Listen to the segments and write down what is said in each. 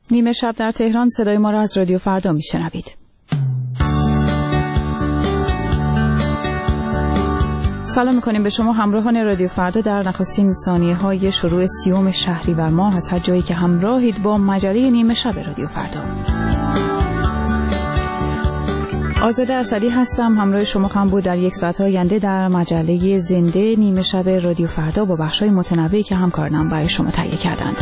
نیمه شب در تهران، صدای ما را از رادیو فردا میشنوید. سلام میکنیم به شما همراهان رادیو فردا در نخستین ثانیه‌های شروع 30 شهریور ماه از هر جایی که همراهید با مجله نیمه شب رادیو فردا. آزاده اسدی هستم، همراه شما خواهم بود در یک ساعت آینده در مجله زنده نیمه شب رادیو فردا با بخش‌های متنوعی که همکارانم برای شما تهیه کردند.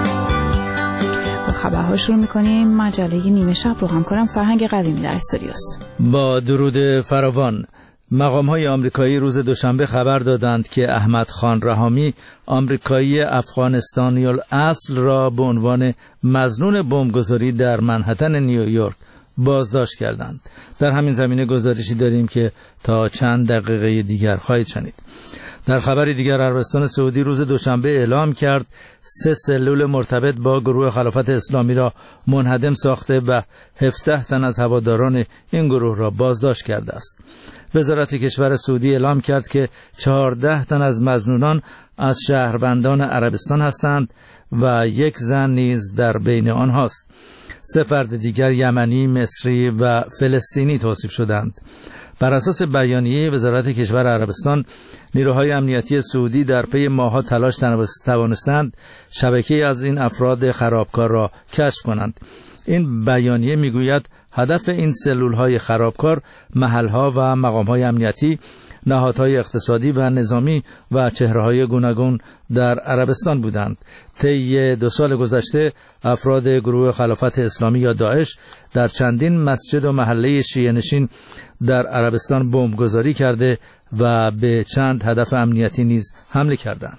با خبرها شروع می‌کنیم. مجله نیمه شب رو همکارم فرهنگ قویمی در استودیوست. با درود فراوان. مقام‌های آمریکایی روز دوشنبه خبر دادند که احمد خان رحامی، آمریکایی افغانستانی الاصل را به عنوان مظنون بمبگذاری در منهتن نیویورک بازداشت کردند. در همین زمینه گزارشی داریم که تا چند دقیقه دیگر خواهید شنید. در خبری دیگر، عربستان سعودی روز دوشنبه اعلام کرد 3 سلول مرتبط با گروه خلافت اسلامی را منهدم ساخته و 17 تن از هواداران این گروه را بازداشت کرده است. وزارت کشور سعودی اعلام کرد که 14 تن از مظنونان از شهروندان عربستان هستند و 1 زن نیز در بین آنهاست. 3 فرد دیگر یمنی، مصری و فلسطینی توصیف شدند. بر اساس بیانیه وزارت کشور عربستان، نیروهای امنیتی سعودی در پی ماه‌ها تلاش توانستند شبکه‌ای از این افراد خرابکار را کشف کنند. این بیانیه میگوید هدف این سلول‌های خرابکار محل‌ها و مقام‌های امنیتی، نهادهای اقتصادی و نظامی و چهره‌های گوناگون در عربستان بودند. طی 2 سال گذشته افراد گروه خلافت اسلامی یا داعش در چندین مسجد و محله شیعه نشین در عربستان بمبگذاری کرده و به چند هدف امنیتی نیز حمله کردند.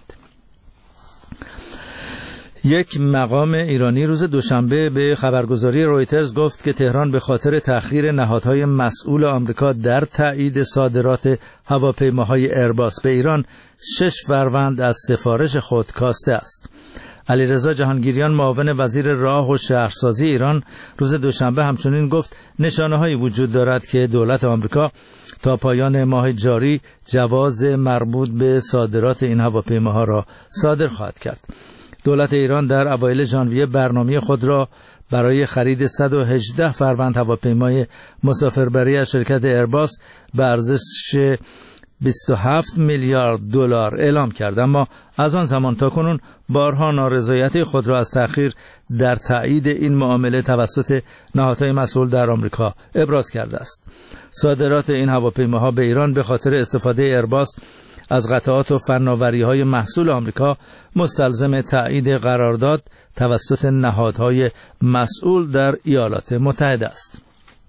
یک مقام ایرانی روز دوشنبه به خبرگزاری رویترز گفت که تهران به خاطر تأخیر نهادهای مسئول آمریکا در تایید صادرات هواپیماهای ایرباس به ایران 6 فروند از سفارش خود کاسته است. علیرضا جهانگیریان، معاون وزیر راه و شهرسازی ایران، روز دوشنبه همچنین گفت نشانه‌هایی وجود دارد که دولت آمریکا تا پایان ماه جاری جواز مربوط به صادرات این هواپیماها را صادر خواهد کرد. دولت ایران در اوایل ژانویه برنامه خود را برای خرید 118 فروند هواپیمای مسافربری از شرکت ایرباس به ارزش 27 میلیارد دلار اعلام کرد، اما از آن زمان تا کنون بارها نارضایتی خود را از تأخیر در تایید این معامله توسط نهادهای مسئول در آمریکا ابراز کرده است. صادرات این هواپیماها به ایران به خاطر استفاده ایرباس از قطعات و فناوری‌های محصول آمریکا مستلزم تایید قرارداد توسط نهادهای مسئول در ایالات متحده است.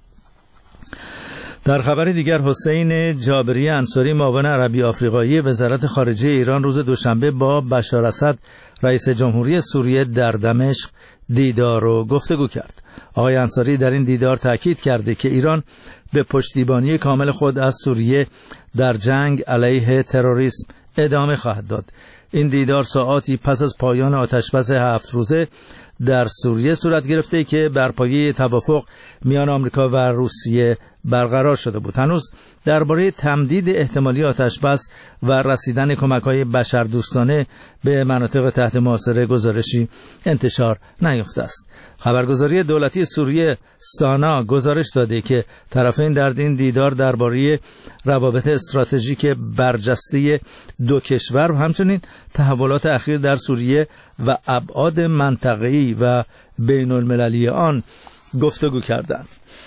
در خبر دیگر، حسین جابری انصاری، معاون عربی آفریقایی وزارت خارجه ایران، روز دوشنبه با بشار اسد، رئیس جمهوری سوریه، در دمشق دیدار و گفتگو کرد. آقای انصاری در این دیدار تاکید کرده که ایران به پشتیبانی کامل خود از سوریه در جنگ علیه تروریسم ادامه خواهد داد. این دیدار ساعاتی پس از پایان آتشبس 7 روزه در سوریه صورت گرفته که بر پایه توافق میان آمریکا و روسیه برقرار شده بود. هنوز درباره تمدید احتمالی آتشبس و رسیدن کمک‌های بشردوستانه به مناطق تحت محاصره گزارشی انتشار نیافته است. خبرگزاری دولتی سوریه سانا گزارش داده که طرفین در این دیدار درباره روابط استراتژیک برجسته 2 کشور و همچنین تحولات اخیر در سوریه و ابعاد منطقه‌ای و بین‌المللی آن گفتگو کردند.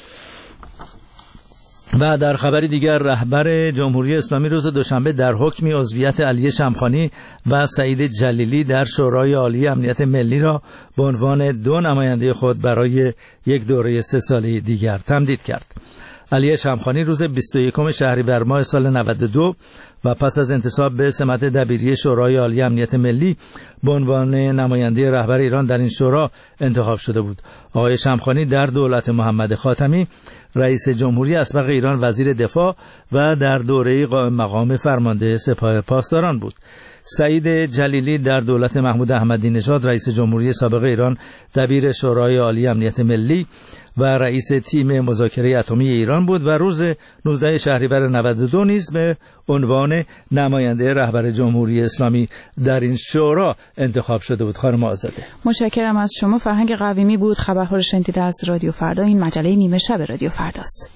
و در خبری دیگر، رهبر جمهوری اسلامی روز دوشنبه در حکمی عضویت علی شمخانی و سعید جلیلی در شورای عالی امنیت ملی را به عنوان 2 نماینده خود برای یک دوره 3 ساله دیگر تمدید کرد. علی شمخانی روز 21 شهریور ماه سال 92 و پس از انتصاب به سمت دبیری شورای عالی امنیت ملی به عنوان نماینده رهبر ایران در این شورا انتخاب شده بود. آقای شمخانی در دولت محمد خاتمی رئیس جمهوری اسبق ایران وزیر دفاع و در دوره قائم مقام فرمانده سپاه پاسداران بود. سعید جلیلی در دولت محمود احمدی نژاد رئیس جمهوری سابق ایران دبیر شورای عالی امنیت ملی و رئیس تیم مذاکره اتمی ایران بود و روز 19 شهریور 92 نیز به عنوان نماینده رهبر جمهوری اسلامی در این شورا انتخاب شده بود. خانم آزاده، متشکرم از شما. فرهنگ قویمی بود. خبرها رو شنیدید از رادیو فردا. این مجله نیمه شب رادیو فرداست.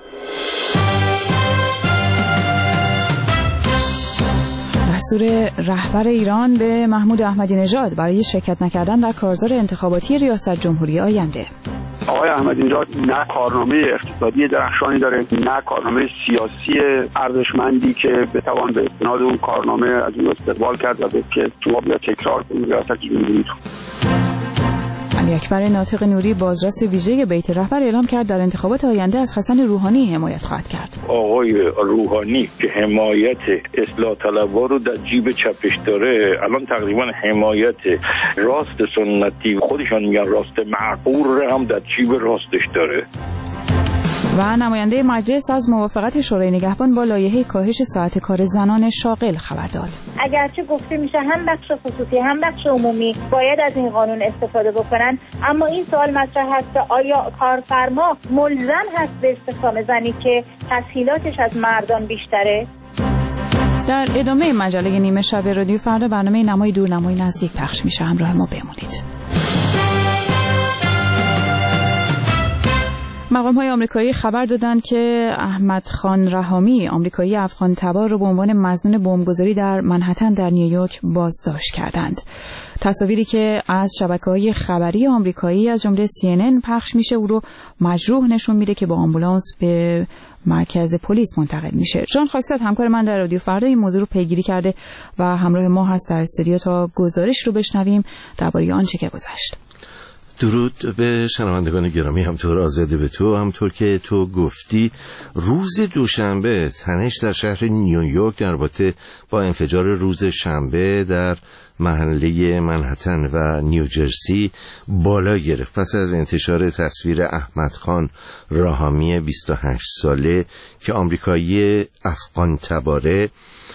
دستور رهبر ایران به محمود احمدی نژاد برای شرکت نکردن در کارزار انتخاباتی ریاست جمهوری آینده. آقای احمدی نژاد نه کارنامه اقتصادی درخشانی داره، نه کارنامه سیاسی ارزشمندی که بتوان به استناد اون کارنامه از اون استقبال کرد و که شما بیا تکرار کنید ریاست جمهوری رو. علی اکبر ناطق نوری بازرس ویژه بیت رهبر اعلام کرد در انتخابات آینده از حسن روحانی حمایت خواهد کرد. آقای روحانی که حمایت اصلاح طلب‌ها رو در جیب چپش داره، الان تقریبا حمایت راست سنتی خودشان میگن راست معقول هم در جیب راستش داره. و نماینده مجلس از موافقت شورای نگهبان با لایحه کاهش ساعت کار زنان شاغل خبر داد. اگرچه گفته میشه هم بخش خصوصی هم بخش عمومی باید از این قانون استفاده بکنن، اما این سوال مطرح هست که آیا کارفرما ملزم هست به استخدام زنی که تسهیلاتش از مردان بیشتره؟ در ادامه مجله نیمه شب رادیو فردا برنامه نمای دور نمای نزدیک پخش میشه. همراه ما بمونید. مقام‌های آمریکایی خبر دادند که احمد خان رحامی، آمریکایی افغان تبار، را به عنوان مظنون بمبگذاری در منهتن در نیویورک بازداشت کردند. تصاویری که از شبکه‌های خبری آمریکایی از جمله CNN پخش میشه او رو مجروح نشون میده که با آمبولانس به مرکز پلیس منتقل میشه. جان خاکزاد همکار من در رادیو فردا این موضوع رو پیگیری کرده و همراه ما هست در استودیو تا گزارش رو بشنویم درباره آنچه که گذشت. درود به شنوندگان گرامی، همطور آزاده به تو، همطور که تو گفتی روز دوشنبه تنش در شهر نیویورک در رابطه با انفجار روز شنبه در محله منهتن و نیوجرسی بالا گرفت پس از انتشار تصویر احمد خان رحامی 28 ساله که آمریکایی افغان تباره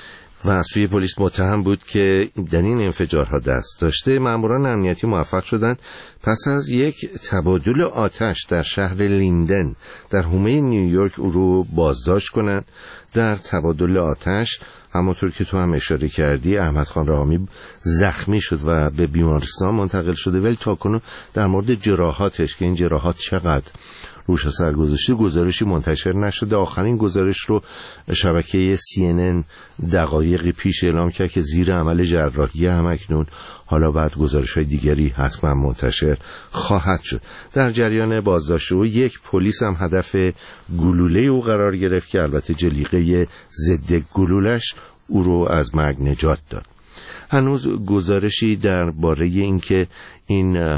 و سوی پلیس متهم بود که در این انفجارها دست داشته. ماموران امنیتی موفق شدند پس از یک تبادل آتش در شهر لیندن در حومه نیویورک او رو بازداشت کنند. در تبادل آتش همونطور که تو هم اشاره کردی احمد خان رحامی زخمی شد و به بیمارستان منتقل شده، ولی تاکنون در مورد جراحاتش که این جراحات چقدر روش اثر گذاشته گزارشی منتشر نشده. آخرین گزارش رو شبکه CNN دقایقی پیش اعلام کرد که زیر عمل جراحی همکنون، حالا بعد گزارش‌های دیگری حتما منتشر خواهد شد. در جریان بازداشت او یک پلیس هم هدف گلوله او قرار گرفت که البته جلیقه ضد گلولش او رو از مرگ نجات داد. هنوز گزارشی درباره اینکه این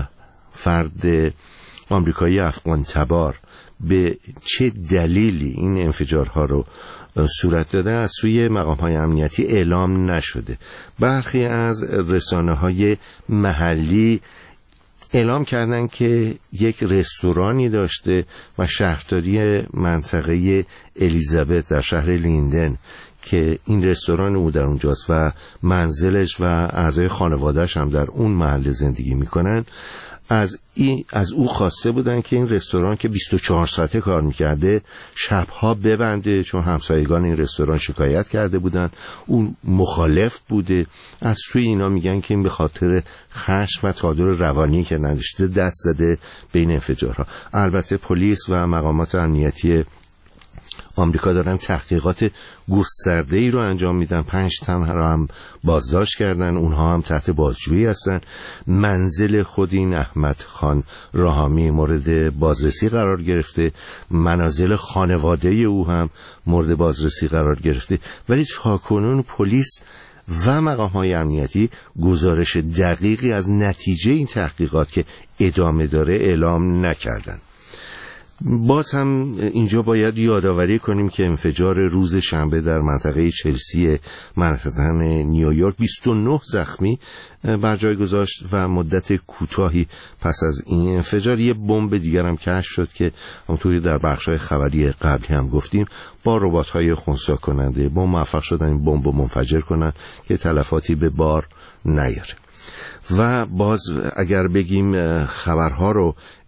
فرد آمریکایی افغان تبار به چه دلیلی این انفجارها رو صورت داده از سوی مقام‌های امنیتی اعلام نشده. برخی از رسانه‌های محلی اعلام کردند که یک رستورانی داشته و شهرداری منطقه الیزابت در شهر لیندن که این رستوران او در اونجاست و منزلش و اعضای خانواده‌اش هم در اون محله زندگی می‌کنن، از او خواسته بودن که این رستوران که 24 ساعته کار میکرده شبها ببنده، چون همسایگان این رستوران شکایت کرده بودن. اون مخالف بوده. از سوی اینا میگن که این به خاطر خشم و تعادل روانی که نداشته دست زده به این انفجارها. البته پلیس و مقامات امنیتی آمریکا دارن تحقیقات گسترده‌ای رو انجام میدن. 5 تن رو هم بازداشت کردن، اونها هم تحت بازجویی هستن. منزل خود این احمد خان رحامی مورد بازرسی قرار گرفته، منازل خانواده او هم مورد بازرسی قرار گرفته، ولی تاکنون پلیس و مقام‌های امنیتی گزارش دقیقی از نتیجه این تحقیقات که ادامه داره اعلام نکردن. باز هم اینجا باید یادآوری کنیم که انفجار روز شنبه در منطقه چلسی منهتن نیویورک 29 زخمی بر جای گذاشت و مدت کوتاهی پس از این انفجار یه بمب دیگر هم کشف شد که همونطوری در بخش‌های خبری قبلی هم گفتیم با ربات‌های خنثی کننده بمب موفق شدن این بمب رو منفجر کنن که تلفاتی به بار نیاره. و باز اگر بگیم خبرها رو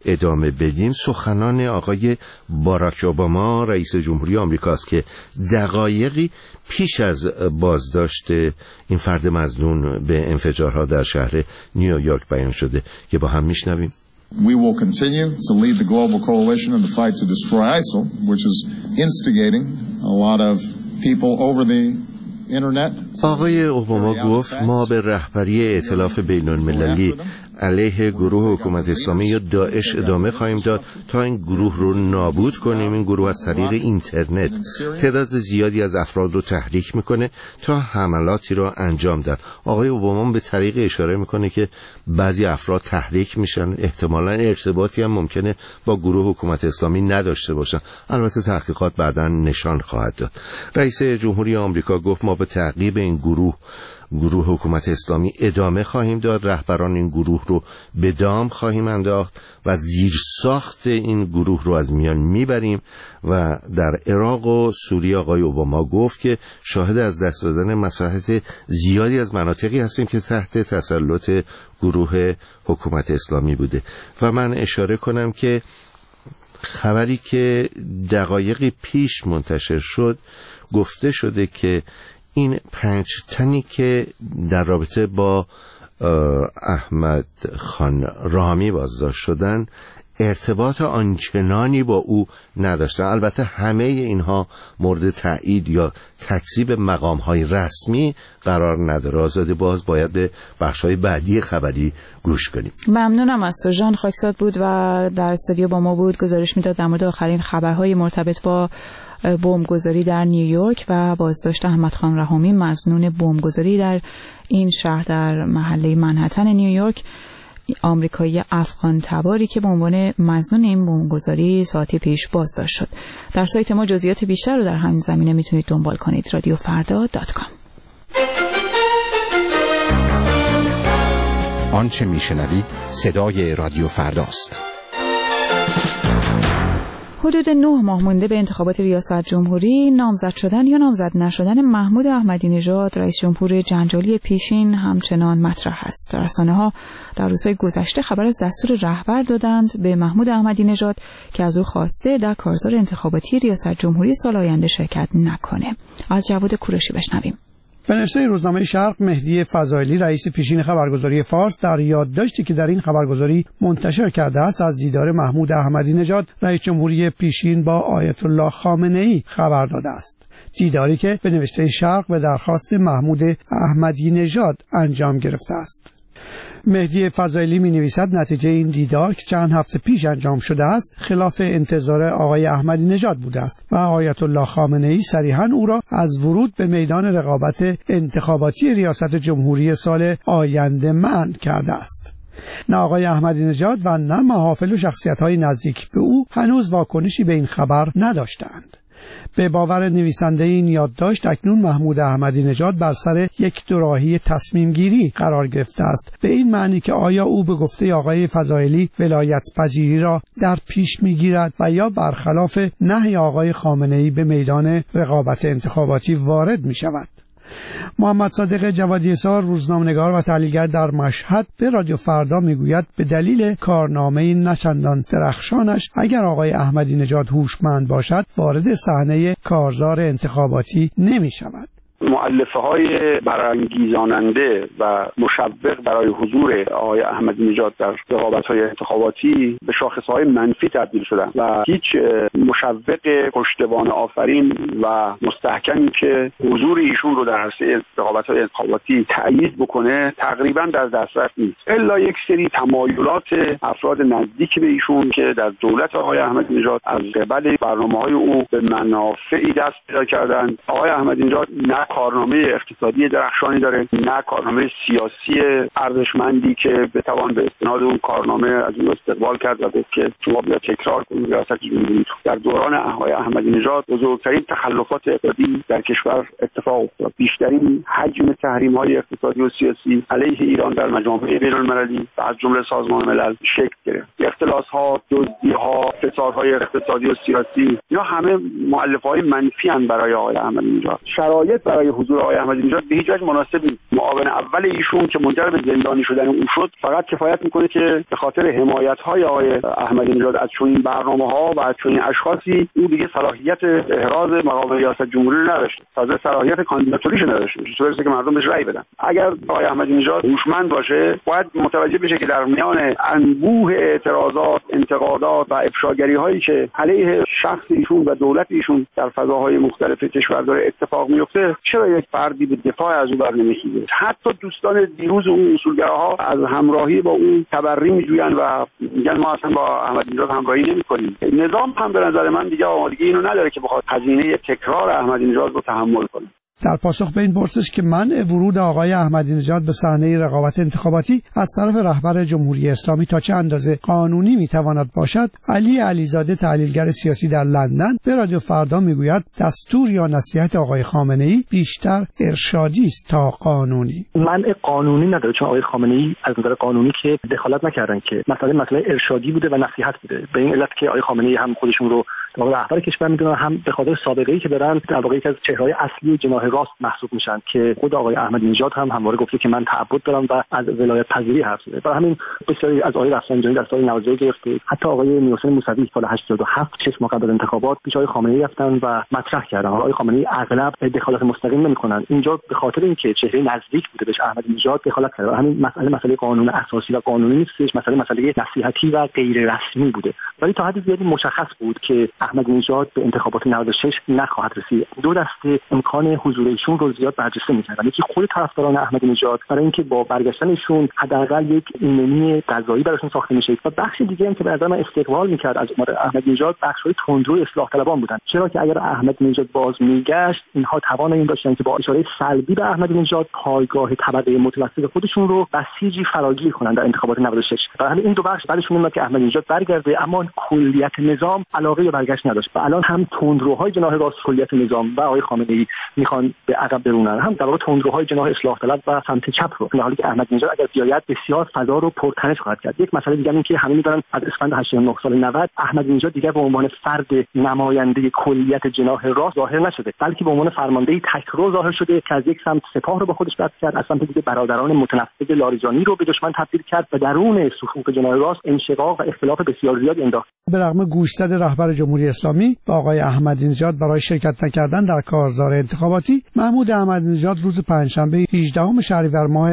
ادامه بدیم سخنان آقای باراک اوباما رئیس جمهوری آمریکاست که دقایقی پیش از بازداشت این فرد مظنون به انفجارها در شهر نیویورک بیان شده که با هم میشنویم. We will continue to lead the global coalition in the fight to destroy ISIL, which is instigating a lot of people over the internet. آقای اوباما گفت ما به رهبری ائتلاف بین‌المللی علیه گروه حکومت اسلامی یا داعش ادامه خواهیم داد تا این گروه رو نابود کنیم. این گروه از طریق اینترنت تعداد زیادی از افراد رو تحریک میکنه تا حملاتی رو انجام دن. آقای اوباما به طریق اشاره میکنه که بعضی افراد تحریک میشن، احتمالاً ارتباطی هم ممکنه با گروه حکومت اسلامی نداشته باشن. البته تحقیقات بعداً نشان خواهد داد. رئیس جمهوری آمریکا گفت ما به تعقیب این گروه حکومت اسلامی ادامه خواهیم داد. رهبران این گروه رو به دام خواهیم انداخت و زیرساخت این گروه رو از میان میبریم. و در عراق و سوریه آقای اوباما گفت که شاهد از دست دادن مساحت زیادی از مناطقی هستیم که تحت تسلط گروه حکومت اسلامی بوده. و من اشاره کنم که خبری که دقایقی پیش منتشر شد گفته شده که این 5 تنی که در رابطه با احمد خان رامی بازداشت شدن ارتباط آنچنانی با او نداشتن. البته همه اینها مورد تایید یا تکذیب مقام‌های رسمی قرار نداره. آزاده باز باید به بخش‌های بعدی خبری گوش کنیم. ممنونم از تو. ژان خاکساد بود و در استودیو با ما بود، گزارش میداد در مورد آخرین خبرهای مرتبط با بمبگذاری در نیویورک و بازداشت احمد خان رحامی مظنون بمبگذاری در این شهر در محله منهتن نیویورک، آمریکایی افغان تباری که به عنوان مظنون این بمبگذاری ساعتی پیش بازداشت شد. در سایت ما جزئیات بیشتر رو در همین زمینه میتونید دنبال کنید. radiofarda.com. آنچه میشنوید صدای رادیو فرداست. حدود 9 ماه مونده به انتخابات ریاست جمهوری، نامزد شدن یا نامزد نشدن محمود احمدی نژاد رئیس جمهور جنجالی پیشین همچنان مطرح است. رسانه‌ها در روزهای گذشته خبر از دستور رهبر دادند به محمود احمدی نژاد که از او خواسته در کارزار انتخاباتی ریاست جمهوری سال آینده شرکت نکنه. از جواد کوروشی بشنویم. به نوشته روزنامه شرق، مهدی فضائلی رئیس پیشین خبرگزاری فارس در یادداشتی که در این خبرگزاری منتشر کرده است از دیدار محمود احمدی نژاد رئیس جمهوری پیشین با آیت الله خامنه‌ای خبر داده است. دیداری که به نوشته شرق به درخواست محمود احمدی نژاد انجام گرفته است. مهدی فضائلی می نویسد نتیجه این دیدار که چند هفته پیش انجام شده است خلاف انتظار آقای احمدی نژاد بوده است و آیت الله خامنه‌ای صریحاً او را از ورود به میدان رقابت انتخاباتی ریاست جمهوری سال آینده منع کرده است. نه آقای احمدی نژاد و نه محافل و شخصیت‌های نزدیک به او هنوز واکنشی به این خبر نداشتند. به باور نویسنده این یادداشت اکنون محمود احمدی نژاد بر سر یک دوراهی تصمیم گیری قرار گرفته است، به این معنی که آیا او به گفته آقای فضائلی ولایت پذیری را در پیش میگیرد و یا برخلاف نهی آقای خامنه‌ای به میدان رقابت انتخاباتی وارد می شود. محمد صادق جوادی‌سار روزنامه‌نگار و تحلیلگر در مشهد به رادیو فردا میگوید به دلیل کارنامه نچندان درخشانش اگر آقای احمدی نژاد هوشمند باشد وارد صحنه کارزار انتخاباتی نمی شود. مؤلفه‌های برانگیزاننده و مشوق برای حضور آقای احمدی نژاد در رقابت‌های انتخاباتی به شاخص‌های منفی تبدیل شدن و هیچ مشوق پشتوانه آفرین و مستحکمی که حضور ایشون رو در عرصه رقابت‌های انتخاباتی تأیید بکنه تقریباً در دسترس نیست، الا یک سری تمایلات افراد نزدیک به ایشون که در دولت آقای احمدی نژاد از قبل برنامه‌های او به منافعی دست پیدا کردند. آقای احمدی نژاد نه کارنامه اقتصادی درخشانی داره، نه کارنامه سیاسی ارزشمندی که بتوان به استناد اون کارنامه از اون استقبال کرد و گفت که شما بیا تکرار کنید ریاست جمهوری. در دوران آقای احمدی نژاد بزرگترین تخلفات اقتصادی در کشور اتفاق افتاد. بیشترین حجم تحریم‌های اقتصادی و سیاسی علیه ایران در مجامع بین‌المللی و از جمله سازمان ملل شکل گرفت. اختلاس‌ها، دزدی‌ها، فسادهای اقتصادی و سیاسی، اینا همه مؤلفه‌های منفی ان برای آقای احمدی نژاد. شرایط برای حضور آقای احمدی نژاد به هیچ وجه مناسب نیست. معاون اول ایشون که منجر به زندانی شدن او شد فقط کفایت میکنه که به خاطر حمایت‌های آقای احمدی نژاد از چنین برنامه‌ها و از چنین اشخاصی او دیگه صلاحیت احراز مقام ریاست جمهوری رو نداشته، تازه صلاحیت کاندیداتوریش نداشته، چطوریه که مردم بهش رأی بدن. اگر آقای احمدی نژاد هوشمند باشه باید متوجه بشه که در میان انبوه اعتراضات، انتقادات و افشاگری‌هایی که علیه شخص ایشون و دولت ایشون در فضاهای مختلف کشور داره اتفاق میفته، چرا یک فردی به دفاع از او برنمی‌خیزه؟ حتی دوستان دیروز اون اصولگراها از همراهی با اون تبری می‌جوین و میگن ما اصلا با احمدی نژاد همراهی نمی‌کنیم. نظام هم به نظر من دیگه آمادگی اینو نداره که بخواد هزینه تکرار احمدی نژاد رو تحمل کنه. در پاسخ به این پرسش که منع ورود آقای احمدی نژاد به صحنه رقابت انتخاباتی از طرف رهبر جمهوری اسلامی تا چه اندازه قانونی میتواند باشد، علی علیزاده تحلیلگر سیاسی در لندن به رادیو فردا میگوید دستور یا نصیحت آقای خامنه‌ای بیشتر ارشادی است تا قانونی. منع قانونی نداره، چون آقای خامنه‌ای از نظر قانونی که دخالت نکردن، که مسئله ارشادی بوده و نصیحت بوده. به این علت که آقای خامنه‌ای هم خودشون رو رهبر کشور میدونن، هم به خاطر سابقه‌ای که دارن در واقع یکی از چهره‌های اصلی جناح راست محسوب میشن که خود آقای احمدی نژاد هم همواره گفته که من تعبد دارم و از ولایت پذیری حرف زده. برای همین بسیاری از آقای رفسنجانی در سال 92 گرفته، حتی آقای میرحسین موسوی سال 87 6 ماه قبل از انتخابات پیش آقای خامنه‌ای رفتن و مطرح کردن. آقای خامنه‌ای اغلب دخالت مستقیم نمی‌کنن، اینجا به خاطر اینکه چهره نزدیک بوده بهش احمدی نژاد دخالت کرده. همین مسئله قانون اساسی و قانونی نیستش، مسئله نصیحتی و غیر رسمی بوده. ولی تا حد زیادی مشخص بود که احمدی نژاد به انتخابات 96 نخواهد رسید. دو دسته امکان حضور ایشون رو زیاد برجسته می‌کردن. یکی خود طرفداران احمدی نژاد برای اینکه با برگشتن ایشون حداقل یک ایمنی قضایی براشون ساخته میشه، و بخش دیگه هم که به نظر من استقبال می‌کرد از عمر احمدی نژاد بخش‌های تندرو اصلاح طلبان بودن، چرا که اگر احمدی نژاد باز میگشت اینها توان این داشتن که با اشاره سلبی به احمدی نژاد پایگاه طبقه متوسط خودشون رو بسیجی فراگیر کنن در انتخابات 96. برای همین این دو بخش بعدشون اومد که احمدی نژاد برگرده، اما کلیت نظام علاقه به برگشت نداشت. و الان هم تندروهای جناح راست کلیت نظام و آقای خامنه‌ای میخوان به عقب برونن، هم در واقع تندروهای جناح اصلاح طلب و سمت چپ رو، در حالی که احمدی نژاد اگر بیاید بسیار فضا رو پرتنش خواهد کرد. یک مسئله دیگه این که همه می‌دونن از اسفند 89 سال 90 احمدی نژاد دیگر به عنوان فرد نماینده کلیت جناح راست ظاهر نشده، بلکه به عنوان فرمانده تکرو ظاهر شده که از یک سمت سپاه رو با خودش بس کرد، از سمت دیگه برادران متنفذ لاریجانی رو به دشمن تبدیل کرد و درون صفوف جناح راست انشقاق و اختلاف بسیار زیادی انداخت. به رغم گوشزد رهبر جمهوری اسلامی با آقای احمدی نژاد برای شرکت نکردن در کارزار انتخاباتی، محمود احمدی نژاد روز پنجشنبه 18 شهریور ماه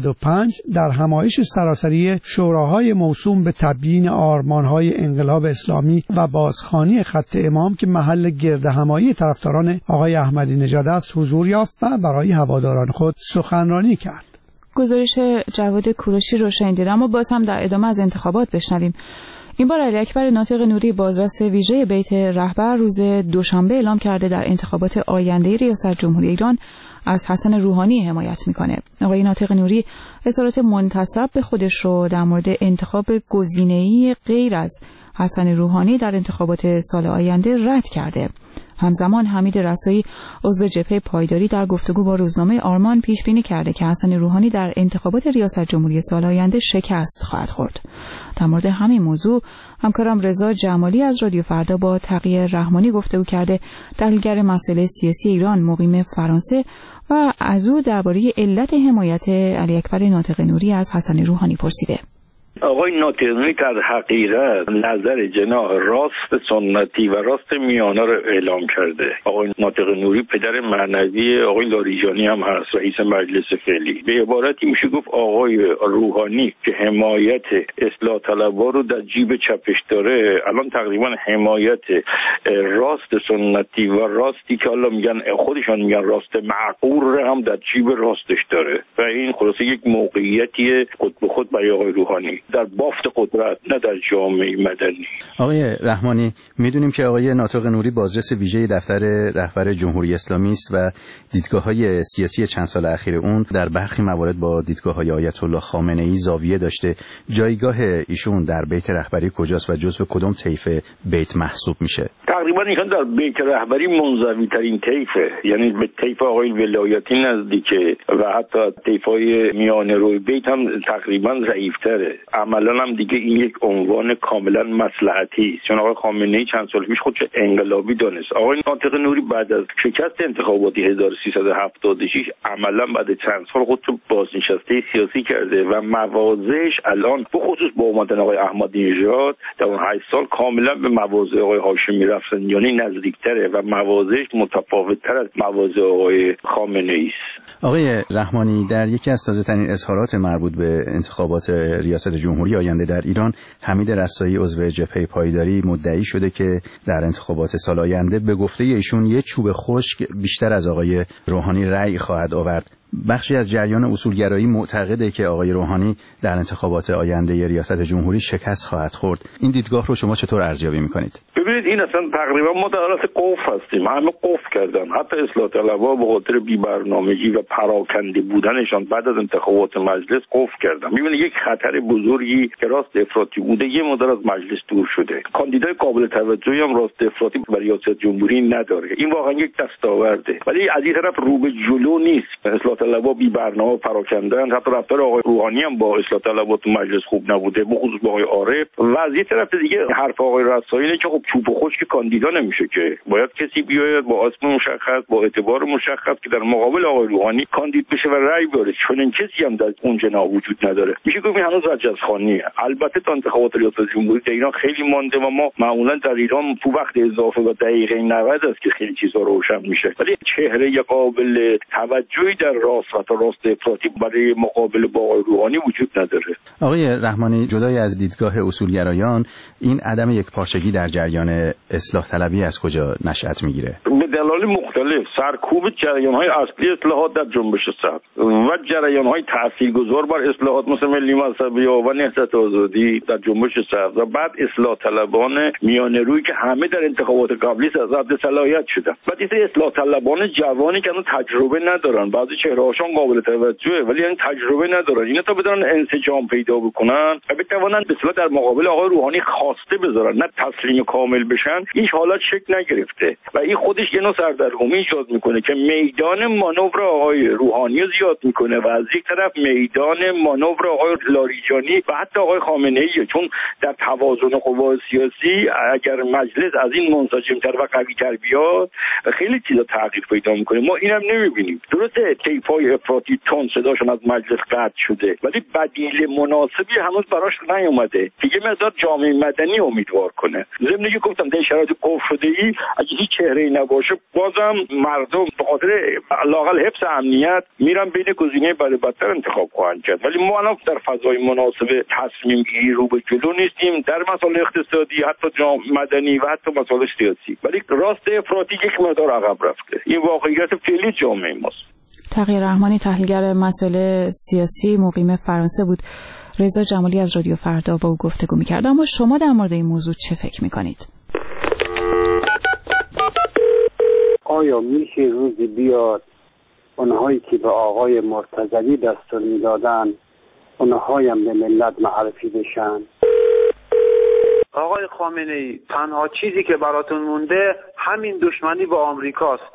95 در همایش سراسری شوراهای موسوم به تبیین آرمان‌های انقلاب اسلامی و بازخوانی خط امام که محل گردهمایی طرفداران آقای احمدی نژاد است حضور یافت و برای هواداران خود سخنرانی کرد. گزارش جواد کوروشی رو شنیدید، اما باز هم در ادامه از انتخابات بشنویم. این بار علی اکبر ناطق نوری بازرس ویژه بیت رهبر روز دوشنبه اعلام کرده در انتخابات آینده ریاست جمهوری ایران از حسن روحانی حمایت میکنه. آقای ناطق نوری اظهارات منتسب به خودش رو در مورد انتخاب گزینه‌ای غیر از حسن روحانی در انتخابات سال آینده رد کرده. همزمان حمید رسایی عضو جبهه پایداری در گفتگو با روزنامه آرمان پیش بینی کرده که حسن روحانی در انتخابات ریاست جمهوری سال آینده شکست خواهد خورد. در مورد همین موضوع همکارم رضا جمالی از رادیو فردا با تقی رحمانی گفتگو کرده، تحلیلگر مسائل سیاسی ایران مقیم فرانسه، و از او درباره علت حمایت علی اکبر ناطق نوری از حسن روحانی پرسیده. آقای ناطق نوری در حقیقت نظر جناح راست سنتی و راست میانه رو اعلام کرده. آقای ناطق نوری پدر معنوی آقای لاریجانی هم هست، رئیس مجلس فعلی. به عبارتی میشه گفت آقای روحانی که حمایت اصلاح طلبها رو در جیب چپش داره، الان تقریبا حمایت راست سنتی و راستی که حالا میگن خودشان میگن راست معقول رو هم در جیب راستش داره و این خلاصه یک موقعیتی خود به خود برای آقای روحانی در بافت قدرت، نه در جامعه مدنی. آقای رحمانی، میدونیم که آقای ناطق نوری بازرس ویژه دفتر رهبر جمهوری اسلامی است و دیدگاه‌های سیاسی چند سال اخیر اون در برخی موارد با دیدگاه‌های آیت الله خامنه‌ای زاویه داشته. جایگاه ایشون در بیت رهبری کجاست و جزو کدام طیف بیت محسوب میشه؟ تقریبا ایشان در بیت رهبری منزوی ترین طیفه، یعنی به طیف آقای ولایتی نزدیکه و حتی طیفای میانه روی بیت هم تقریبا ضعیف‌تره. عملاً هم دیگه این یک عنوان کاملا مصلحتی است، چون آقای خامنه‌ای چند سال پیش خودش انقلابی دانست. آقای ناطق نوری بعد از شکست انتخاباتی 1376 عملاً بعد چند سال خودش بازنشسته سیاسی کرده و مواضعش الان به خصوص با اومدن آقای احمدی نژاد در اون 8 سال کاملا به مواضع آقای هاشمی رفسنجانی نزدیکتره و مواضعش متفاوت‌تر از مواضع آقای خامنه‌ای است. آقای رحمانی، در یکی از تازه‌ترین اظهارات مربوط به انتخابات ریاست جمهوری آینده در ایران، حمید رسایی عضو جبهه پایداری مدعی شده که در انتخابات سال آینده به گفته ایشون یک چوب خشک بیشتر از آقای روحانی رأی خواهد آورد. بخشی از جریان اصولگرایی معتقده که آقای روحانی در انتخابات آینده ریاست جمهوری شکست خواهد خورد. این دیدگاه رو شما چطور ارزیابی می‌کنید؟ ببینید این اصلا تقریبا ما در حالت قف هستیم، همه قف کردن، حتی اصلاح طلبها به خاطر بی‌برنامگی و پراکنده بودنشان بعد از انتخابات مجلس قف کردن. می‌بینید یک خطر بزرگی که راست افراطی بوده یه مقدار از مجلس دور شده. کاندیدای قابل توجهی هم راست افراطی برای ریاست جمهوری نداره. این واقعا یک دستاورده، ولی از این طرف رو به جلو نیست. اصلاح طلبها بی برنامه پراکندن، حتی رفتار آقای روحانی هم با اصلاح طلبها تو مجلس خوب نبوده، به خصوص با آقای عارف. و از یه طرف دیگه حرف آقای رسایی اینه که خب چوب و خشک کاندیدا نمیشه که باید کسی بیاید با اسم مشخص، با اعتبار مشخص که در مقابل آقای روحانی کاندید بشه و رأی بیاره، چون این کسی هم در اون جناح وجود نداره. میشه گفت هنوز رجزخوانیه. البته تا انتخابات ریاست جمهوری در ایران خیلی مانده و ما معمولا در ایران تو وقت اضافه و دقیقه 90 است که خیلی چیزا روشن میشه، ولی چهره قابل توجهی در راست و راست افراطی برای مقابله با آقای روحانی وجود نداره. آقای رحمانی، جدای از دیدگاه اصولگرایان، این عدم یکپارچگی در جریان اصلاح طلبی از کجا نشأت میگیره؟ به دلایل مختلف. سرکوب جریان‌های اصلی اصلاحات در جنبش سبز و جریان‌های تاثیرگذار بر اصلاحات مثل ملی مذهبی‌ها و نهضت آزادی در جنبش سبز و بعد اصلاح طلبان میانه روی که همه در انتخابات قبلی از رد صلاحیت شدن. بعد این اصلاح طلبان جوانی که اون تجربه ندارن، بعضی چهره‌هاشون قابل توجهه ولی این تجربه ندارن، اینا تا بدونن انسجام پیدا بکنن و بتوانن به اصطلاح در مقابل آقای روحانی خواسته بذارن، نه تسلیم کامل بشن، این حالت شکل نگرفته و این خودش یه نوع سردرگمی ایجاد میکنه که میدان مانور آقای روحانی زیاد میکنه و از یک طرف میدان مانور آقای لاریجانی و حتی آقای خامنه‌ای، چون در توازن قوا سیاسی اگر مجلس از این منسجم‌تر و قوی‌تر بیاد خیلی چیزا تغییر پیدا میکنه. ما اینم نمیبینیم. درسته طیف‌های افراطی تون صداشون از مجلس قطع شده ولی بدیل مناسبی هنوز براش نیومده که یه مقدار جامعه مدنی امیدوار کنه. ضمن که گفتم در شرایط قف شده‌ای اگه هیچ چهره‌ای نباشه بازم مردم به خاطر لااقل حفظ امنیت میرن بین گزینه برای بدتر انتخاب خواهند کرد. ولی ما الان در فضای مناسب تصمیم گیری رو به جلو نیستیم در مسائل اقتصادی، حتی جامعه مدنی و حتی مسائل سیاسی، ولی راست افراطی یک مقدار عقب رفته. این واقعیت فعلی جامعه ماست. تقی رحمانی، تحلیلگر مسائل سیاسی مقیم فرانسه بود. رضا جمالی از رادیو فردا با او گفتگو می‌کرد. اما شما در مورد این موضوع چه فکر می‌کنید؟ آیا میشه روزی بیاد اونهایی که به آقای مرتضوی دستور میدادن اونهایی هم به ملت معرفی بشن؟ آقای خامنه‌ای، تنها چیزی که براتون مونده همین دشمنی با آمریکاست.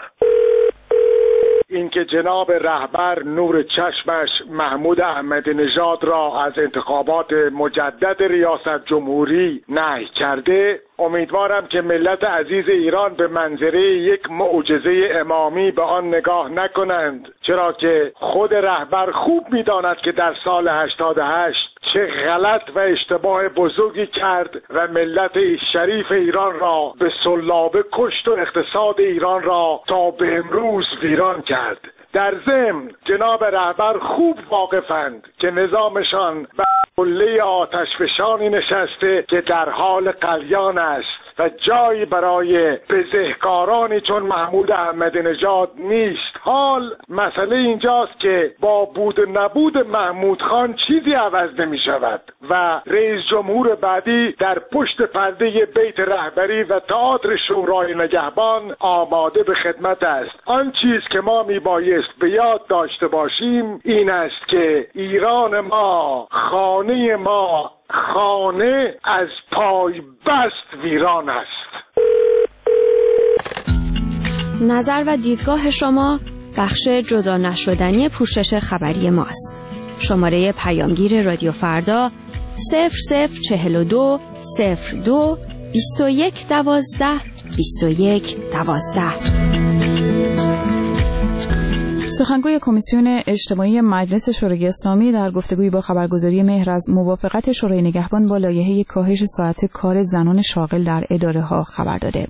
اینکه جناب رهبر نور چشمش محمود احمدی نژاد را از انتخابات مجدد ریاست جمهوری نهی کرده، امیدوارم که ملت عزیز ایران به منظره یک معجزه امامی به آن نگاه نکنند، چرا که خود رهبر خوب می‌داند که در سال 88 چه غلط و اشتباه بزرگی کرد و ملت شریف ایران را به سلابه کشت و اقتصاد ایران را تا به امروز ویران کرد. در ضمن جناب رهبر خوب واقفند که نظامشان بر قله آتشفشانی نشسته که در حال غلیان است و جایی برای بزهکارانی چون محمود احمدی نژاد نیست. حال مسئله اینجاست که با بود و نبود محمود خان چیزی عوض نمی شود و رئیس جمهور بعدی در پشت پرده بیت رهبری و تئاتر شورای نگهبان آماده به خدمت است. آن چیز که ما می بایست به یاد داشته باشیم این است که ایران ما، خانه ما، خانه از پای بست ویران است. نظر و دیدگاه شما بخش جدا نشدنی پوشش خبری ماست. شماره پیامگیر رادیو فردا 0042 02 21 12 21 12. سخنگوی کمیسیون اجتماعی مجلس شورای اسلامی در گفتگویی با خبرگزاری مهر از موافقت شورای نگهبان با لایحه کاهش ساعت کار زنان شاغل در اداره‌ها خبر داده.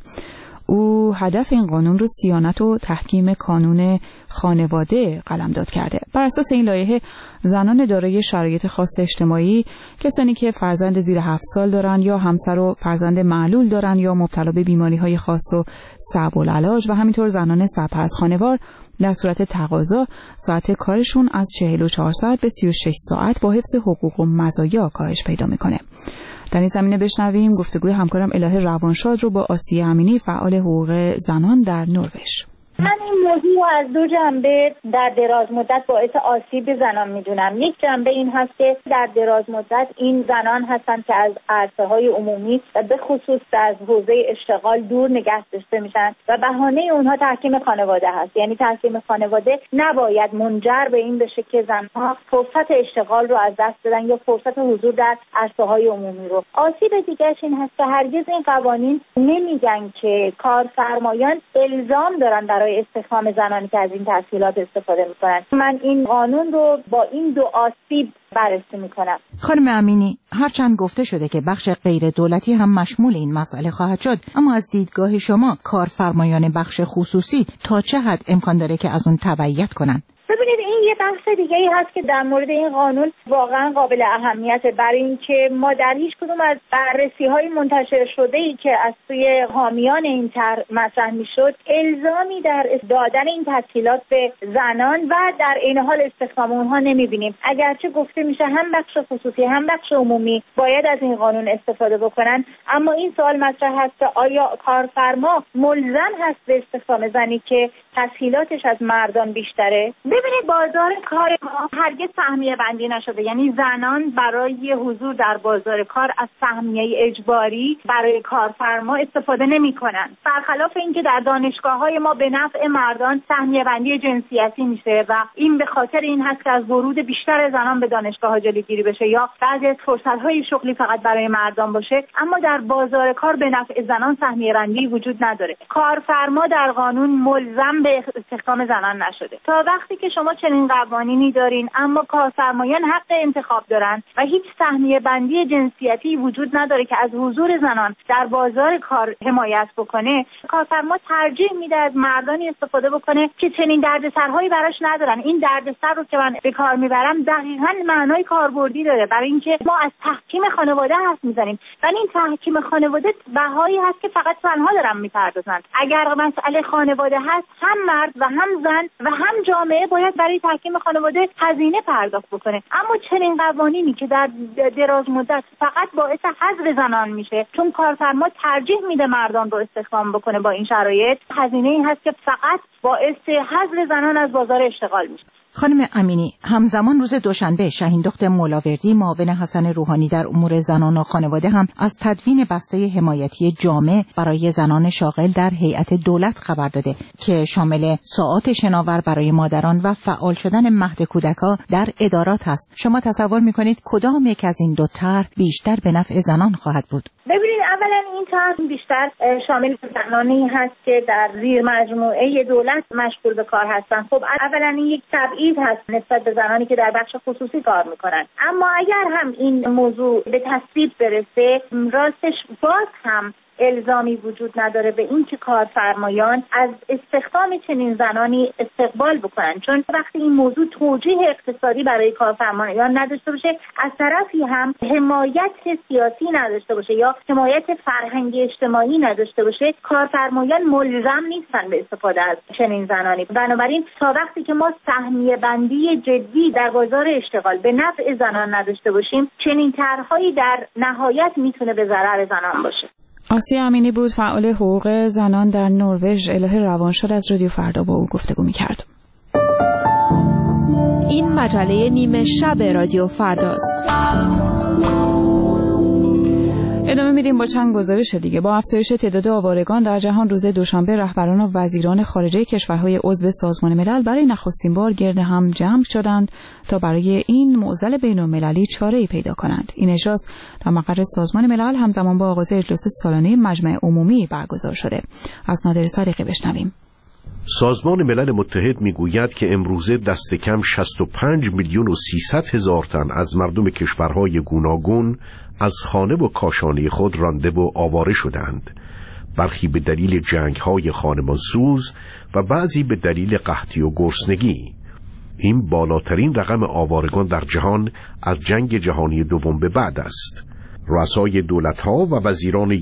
او هدف این قانون رو صیانت و تحکیم کانون خانواده قلمداد کرده. بر اساس این لایحه زنان دارای شرایط خاص اجتماعی، کسانی که فرزند زیر 7 سال دارن یا همسر و فرزند معلول دارن یا مبتلا به بیماری‌های خاص و صعب العلاج و همینطور زنان سرپرست خانوار در صورت تقاضا ساعت کارشون از 44 ساعت به 36 ساعت با حفظ حقوق و مزایا کاهش پیدا میکنه. در این زمینه بشنویم گفتگوی همکارم الهه روانشاد رو با آسیه امینی، فعال حقوق زنان در نروژ. من این موضوع از دو جنبه در دراز مدت باعث آسیب به زنان میدونم. یک جنبه این هست که در دراز مدت این زنان هستند که از عرصه‌های عمومی و به خصوص از حوزه اشتغال دور نگه داشته میشن و بهانه اونها تحکیم خانواده هست. یعنی تحکیم خانواده نباید منجر به این بشه که زنها فرصت اشتغال رو از دست بدن یا فرصت حضور در عرصه‌های عمومی رو. آسیب دیگه‌اش این هست که هرگز این قوانین نمیگن که کارفرمایان الزام دارن برای استخدام زنانی که از این تسهیلات استفاده میکنن. من این قانون رو با این دو آسیب بررسی میکنم. خانم امینی، هرچند گفته شده که بخش غیر دولتی هم مشمول این مسئله خواهد شد، اما از دیدگاه شما کارفرمایان بخش خصوصی تا چه حد امکان داره که از اون تبعیت کنن؟ ببینید این یه بحث دیگه ای هست که در مورد این قانون واقعا قابل اهمیته، برای اینکه ما در هیچ کدوم از بررسی‌های منتشر شده ای که از سوی حامیان این طرح مطرح می‌شد الزامی در دادن این تسهیلات به زنان و در عین حال استخدام اونها نمی‌بینیم. اگرچه گفته میشه هم بخش خصوصی هم بخش عمومی باید از این قانون استفاده بکنن، اما این سوال مطرح هست که آیا کارفرما ملزم هست به استخدام زنی که تسهیلاتش از مردان بیشتره؟ ببینید بازار کار ما هرگز سهمیه بندی نشده، یعنی زنان برای حضور در بازار کار از سهمیه اجباری برای کارفرما استفاده نمی‌کنن، برخلاف اینکه در دانشگاه‌های ما به نفع مردان سهمیه بندی جنسیتی میشه و این به خاطر این هست که از ورود بیشتر زنان به دانشگاه‌ها جلوگیری بشه یا بعضی از فرصت‌های شغلی فقط برای مردان باشه، اما در بازار کار به نفع زنان سهمیه بندی وجود نداره. کارفرما در قانون ملزم به استخدام زنان نشده. تا وقتی که شما چنین قوانینی دارین اما کارفرمایان حق انتخاب دارن و هیچ سهمیه بندی جنسیتی وجود نداره که از حضور زنان در بازار کار حمایت بکنه، کارفرما ترجیح میده از مردانی استفاده بکنه که چنین دردسرهایی براش ندارن. این دردسر رو که من به کار میبرم دقیقاً معنای کاربردی داره، برای اینکه ما از تحکیم خانواده حرف میزنیم ولی این تحکیم خانواده بهایی هست که فقط زنها دارن میپردازن. اگر مسئله خانواده هست هم مرد و هم زن و هم جامعه باید برای تحکیم خانواده هزینه پرداخت بکنه، اما چنین قوانینی که در دراز مدت فقط باعث حذف زنان میشه چون کارفرما ترجیح میده مردان رو استخدام بکنه با این شرایط، هزینه این هست که فقط باعث حذف زنان از بازار اشتغال میشه. خانم امینی، همزمان روز دوشنبه شاهین دخت مولاوردی، معاون حسن روحانی در امور زنان و خانواده هم از تدوین بسته حمایتی جامع برای زنان شاغل در هیئت دولت خبر داده که شامل ساعات شناور برای مادران و فعال شدن مهد کودک‌ها در ادارات هست. شما تصور می‌کنید کدام یک از این دو طرح بیشتر به نفع زنان خواهد بود؟ ببینید اولا این طرح بیشتر شامل زنانی هست که در زیر مجموعه دولت مشغول به کار هستن. خب اولا این یک تبعیض هست نسبت به زنانی که در بخش خصوصی کار میکنن، اما اگر هم این موضوع به تصویب برسه راستش باز هم الزامی وجود نداره به این که کارفرمایان از استخدام چنین زنانی استقبال بکنن، چون وقتی این موضوع توجیه اقتصادی برای کارفرمایان نداشته باشه، از طرفی هم حمایت سیاسی نداشته باشه یا حمایت فرهنگی اجتماعی نداشته باشه، کارفرمایان ملزم نیستن به استفاده از چنین زنانی. بنابراین تا وقتی که ما سهمیه بندی جدی در بازار اشتغال به نفع زنان نداشته باشیم، چنین طرحهایی در نهایت میتونه به ضرر زنان باشه. آسیه امینی بود، فعال حقوق زنان در نروژ. الهه روانشاد از رادیو فردا با او گفتگو می‌کرد. این مجله نیمه شب رادیو فرداست. ادامه میدیم با چند گزارش دیگه. با افزایش تعداد آوارگان در جهان، روز دوشنبه رهبران و وزیران خارجه کشورهای عضو سازمان ملل برای نخستین بار گرد هم جمع شدند تا برای این معضل بین‌المللی چاره‌ای پیدا کنند. این اجلاس در مقر سازمان ملل همزمان با آغاز اجلاس سالانه مجمع عمومی برگزار شده. از نادر صدیقی بشنویم. سازمان ملل متحد میگوید که امروزه دست کم 65 میلیون و 300 هزار تن از مردم کشورهای گوناگون از خانه و کاشانه خود رانده و آواره شدند، برخی به دلیل جنگ‌های خانمانسوز و بعضی به دلیل قحطی و گرسنگی. این بالاترین رقم آوارگان در جهان از جنگ جهانی دوم به بعد است. رؤسای دولت‌ها و وزیران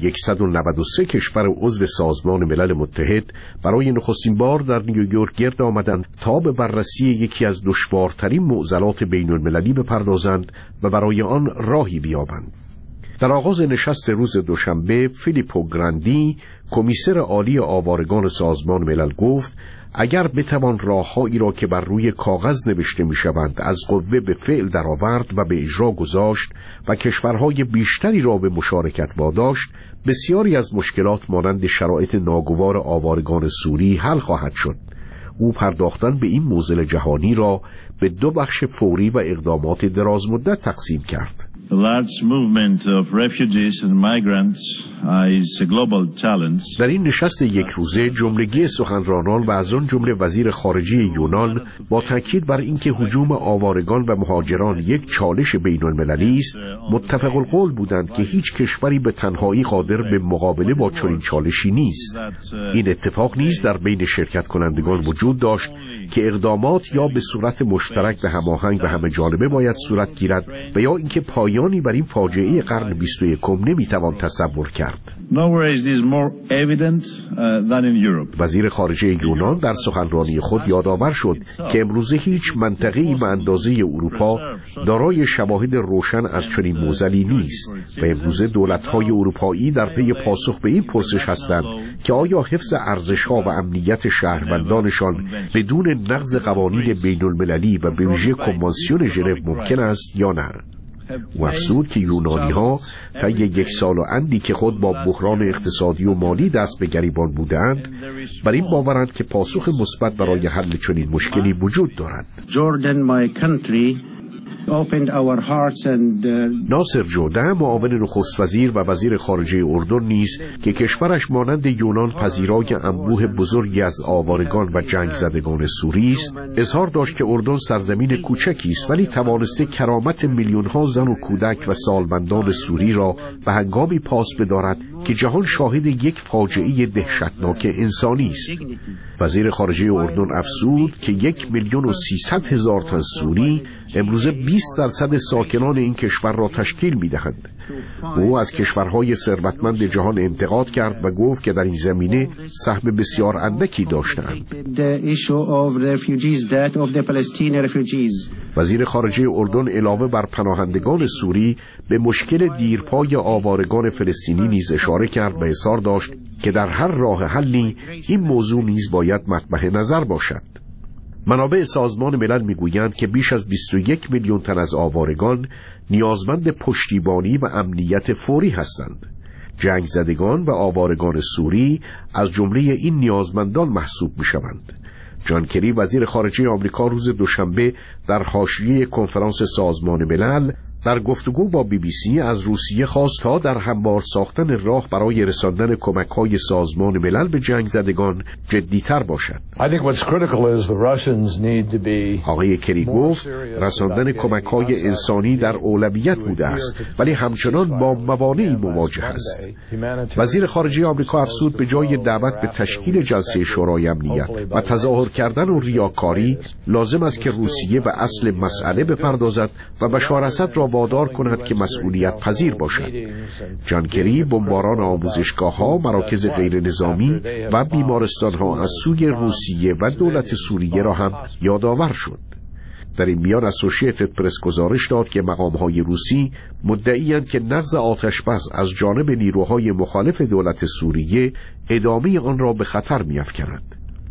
193 کشور عضو سازمان ملل متحد برای نخستین بار در نیویورک گرد آمدند تا به بررسی یکی از دشوارترین معضلات بین‌المللی بپردازند و برای آن راهی بیابند. در آغاز نشست روز دوشنبه، فیلیپو گراندی، کمیسر عالی آوارگان سازمان ملل گفت اگر بتوان راههایی را که بر روی کاغذ نوشته می‌شوند از قوه به فعل درآورد و به اجرا گذاشت و کشورهای بیشتری را به مشارکت واداشت، بسیاری از مشکلات مانند شرایط ناگوار آوارگان سوری حل خواهد شد. او پرداختن به این معضل جهانی را به دو بخش فوری و اقدامات درازمدت تقسیم کرد. The large movement of refugees and migrants is a global challenge. در این نشست یک روزه جملگی سخنرانان و از آن جمله وزیر خارجه یونان با تاکید بر اینکه هجوم آوارگان و مهاجران یک چالش بین‌المللی است، متفق القول بودند که هیچ کشوری به تنهایی قادر به مقابله با چنین چالشی نیست. این اتفاق نیز در بین شرکت کنندگان وجود داشت که اقدامات یا به صورت مشترک و هماهنگ و همه جانبه باید صورت گیرد و یا اینکه پایانی بر این فاجعه قرن 21 نمیتوان تصور کرد. وزیر خارجه یونان در سخنرانی خود یادآور شد که امروزه هیچ منطقه‌ای به اندازه اروپا دارای شواهد روشن از چنین معضلی نیست و امروزه دولت‌های اروپایی در پی پاسخ به این پرسش هستند که آیا حفظ ارزش‌ها و امنیت شهروندانشان بدون نقض قوانین بین‌المللی و به ویژه کنوانسیون ژنو ممکن است یا نه. او افزود که یونانی‌ها طی یک سال و اندی که خود با بحران اقتصادی و مالی دست به گریبان بودند، بر این باورند که پاسخ مثبت برای حل چنین مشکلی وجود دارد. ناصر جوده، معاون نخست وزیر و وزیر خارجه اردن نیز که کشورش مانند یونان پذیرای انبوه بزرگی از آوارگان و جنگ زدگان سوری است، اظهار داشت که اردن سرزمین کوچکی است ولی توانسته کرامت میلیون‌ها زن و کودک و سالمندان سوری را به هنگامی پاس بدارد که جهان شاهد یک فاجعه دهشتناک انسانی است. وزیر خارجه اردن افزود که 1,300,000 تن سوری امروزه 20% ساکنان این کشور را تشکیل می‌دهند. او از کشورهای ثروتمند جهان انتقاد کرد و گفت که در این زمینه سهم بسیار اندکی داشتند. وزیر خارجه اردن علاوه بر پناهندگان سوری به مشکل دیرپای آوارگان فلسطینی نیز اشاره کرد و اصرار داشت که در هر راه حلی این موضوع نیز باید مطرح نظر باشد. منابع سازمان ملل میگویند که بیش از 21 میلیون تن از آوارگان نیازمند پشتیبانی و امنیت فوری هستند. جنگ زدگان و آوارگان سوری از جمله این نیازمندان محسوب میشوند. جان کری، وزیر خارجه آمریکا، روز دوشنبه در حاشیه کنفرانس سازمان ملل در گفتگو با BBC از روسیه خواست تا در هموار ساختن راه برای رساندن کمک‌های سازمان ملل به جنگ زدگان جدی‌تر باشد. آقای کری گفت رساندن کمک‌های انسانی در اولویت بوده است ولی همچنان با موانعی مواجه است. وزیر خارجه آمریکا افزود به جای دعوت به تشکیل جلسه شورای امنیت و تظاهر کردن و ریاکاری، لازم است که روسیه به اصل مسئله بپردازد و بشار اسد را وادار کند که مسئولیت پذیر باشد. جان کری بمباران آموزشگاه‌ها، مراکز غیر نظامی و بیمارستان‌ها از سوی روسیه و دولت سوریه را هم یادآور شد. در این میان اسوشییتد پرس گزارش داد که مقام‌های روسی مدعی‌اند که نقض آتش‌بس از جانب نیروهای مخالف دولت سوریه ادامه آن را به خطر می‌افکند.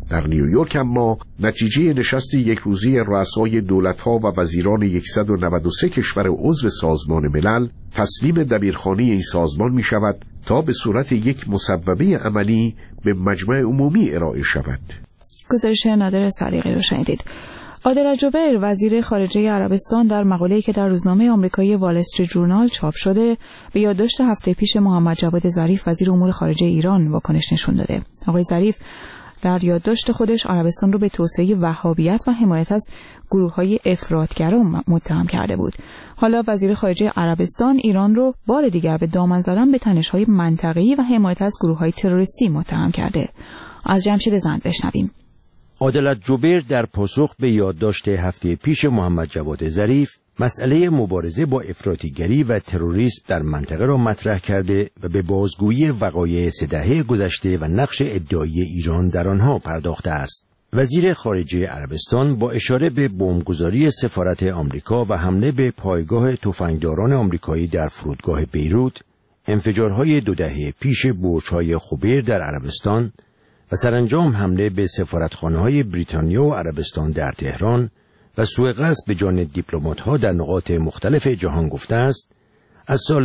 در نیویورک اما نتیجه نشست یک روزی رؤسای دولت‌ها و وزیران 193 کشور عضو سازمان ملل تصمیم دبیرخانه این سازمان می شود تا به صورت یک مصوبه عملی به مجمع عمومی ارائه شود. گزارش نادر صدیقی رو شنیدید. عادل الجبیر وزیر خارجه عربستان در مقاله‌ای که در روزنامه آمریکایی وال استریت جورنال چاپ شده به یادداشت هفته پیش محمد جواد ظریف وزیر امور خارجه ایران واکنش نشون داده. آقای ظریف در یادداشت خودش عربستان رو به توسعه وهابیت و حمایت از گروه‌های افراطگرا متهم کرده بود. حالا وزیر خارجه عربستان ایران رو بار دیگر به دامن زدن به تنش‌های منطقه‌ای و حمایت از گروه‌های تروریستی متهم کرده. از جمشید زند بشنویم. عادل الجبیر در پاسخ به یادداشت هفته پیش محمد جواد ظریف مسئله مبارزه با افراطیگری و تروریسم در منطقه را مطرح کرده و به بازگویی وقایع 3 دهه گذشته و نقش ادعایی ایران در آنها پرداخته است. وزیر خارجه عربستان با اشاره به بمبگذاری سفارت آمریکا و حمله به پایگاه تفنگداران آمریکایی در فرودگاه بیروت، انفجارهای 2 دهه پیش برج‌های خبیر در عربستان و سرانجام حمله به سفارتخانه‌های بریتانیا و عربستان در تهران و سوء قصد به جان دیپلمات‌ها در نقاط مختلف جهان گفته است از سال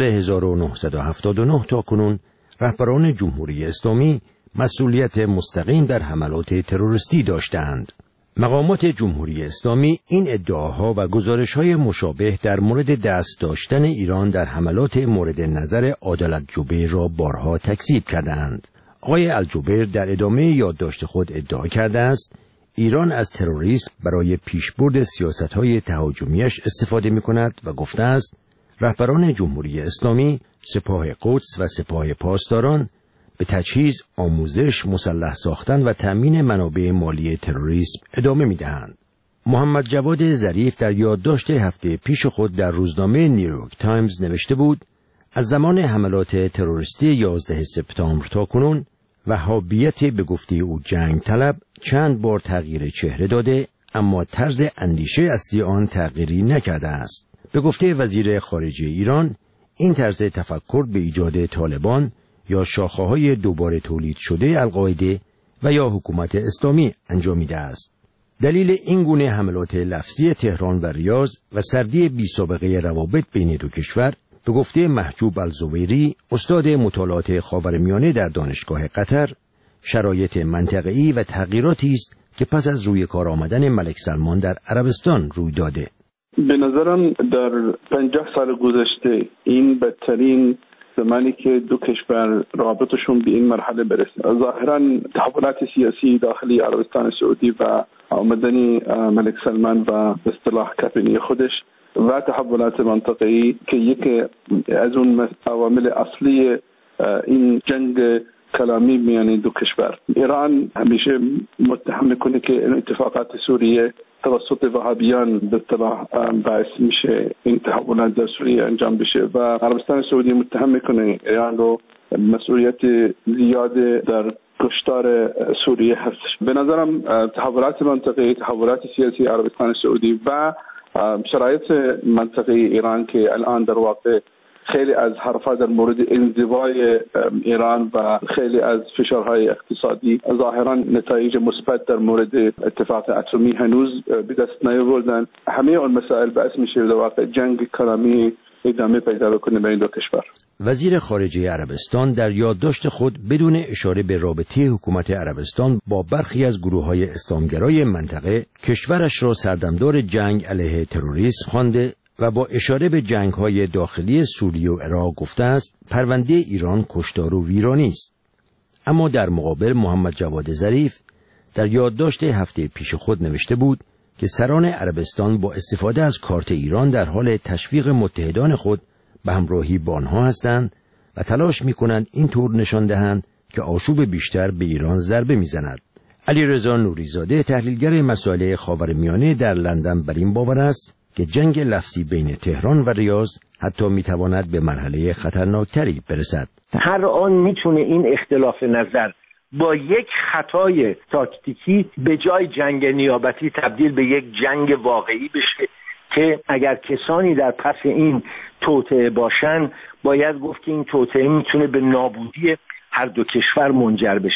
1979 تا کنون رهبران جمهوری اسلامی مسئولیت مستقیم در حملات تروریستی داشتند. مقامات جمهوری اسلامی این ادعاها و گزارش‌های مشابه در مورد دست داشتن ایران در حملات مورد نظر عادل الجبیر را بارها تکذیب کردند. آقای الجبیر در ادامه یادداشت خود ادعا کرده است ایران از تروریسم برای پیشبرد سیاست‌های تهاجمیش استفاده می‌کند و گفته است رهبران جمهوری اسلامی، سپاه قدس و سپاه پاسداران به تجهیز، آموزش، مسلح ساختن و تأمین منابع مالی تروریسم ادامه می‌دهند. محمد جواد ظریف در یادداشت هفته پیش خود در روزنامه نیویورک تایمز نوشته بود از زمان حملات تروریستی 11 سپتامبر تا کنون وهابیت به گفته او جنگ طلب چند بار تغییر چهره داده اما طرز اندیشه اصلی آن تغییری نکرده است. به گفته وزیر خارجه ایران این طرز تفکر به ایجاد طالبان یا شاخه‌های دوباره تولید شده القاعده و یا حکومت اسلامی انجامیده است. دلیل این گونه حملات لفظی تهران و ریاض و سردی بی سابقه روابط بین دو کشور به گفته محجوب الزویری استاد مطالعات خاورمیانه در دانشگاه قطر شرایط منطقه‌ای و تغییراتی است که پس از روی کار آمدن ملک سلمان در عربستان روی داده. به نظرم در 50 سال گذشته این بدترین زمانی که دو کشور رابطشون به این مرحله برسه. ظاهرا تحولات سیاسی داخلی عربستان سعودی و آمدن ملک سلمان و اصطلاح کابینه خودش و تحولات منطقه‌ای که یکی از اون عوامل اصلی این جنگ کلامی میان دو کشور. ایران همیشه متهم میکنه که اتفاقات سوریه توسط وهابیان به اصطلاح باعث میشه این تحولات در سوریه انجام بشه و عربستان سعودی متهم میکنه ایران رو مسئولیت زیاد در کشتار سوریه هستش. به نظرم تحولات منطقه‌ای، تحولات سیاسی عربستان سعودی و شرایط منطقه ایران که الان در واقع خیلی از حرفا در مورد انزوای ایران و خیلی از فشارهای اقتصادی ظاهرا نتایج مثبت در مورد اتفاق اتمی هنوز به دست نیاوردن. همه اون مسائل باعث میشه در واقع جنگ کلامی ادامه پیدا کنه بین دو کشور. وزیر خارجه عربستان در یادداشت خود بدون اشاره به رابطه حکومت عربستان با برخی از گروه‌های اسلامگرای منطقه کشورش را سردمدار جنگ علیه تروریسم خوانده و با اشاره به جنگ‌های داخلی سوریه و عراق گفته است پرونده ایران کشتار و ویرانی است. اما در مقابل محمد جواد ظریف در یادداشت هفته پیش خود نوشته بود که سران عربستان با استفاده از کارت ایران در حال تشویق متحدان خود به همراهی با آنها هستند و تلاش می‌کنند این طور نشان دهند که آشوب بیشتر به ایران ضربه می‌زند. علیرضا نوریزاده تحلیلگر مسائل خاورمیانه در لندن بر این باور است که جنگ لفظی بین تهران و ریاض حتی می‌تواند به مرحله خطرناکتری برسد. هر آن می‌تونه این اختلاف نظر با یک خطای تاکتیکی به جای جنگ نیابتی تبدیل به یک جنگ واقعی بشه که اگر کسانی در پس این توطئه باشن باید گفت که این توطئه میتونه به نابودی هر دو کشور منجر بشه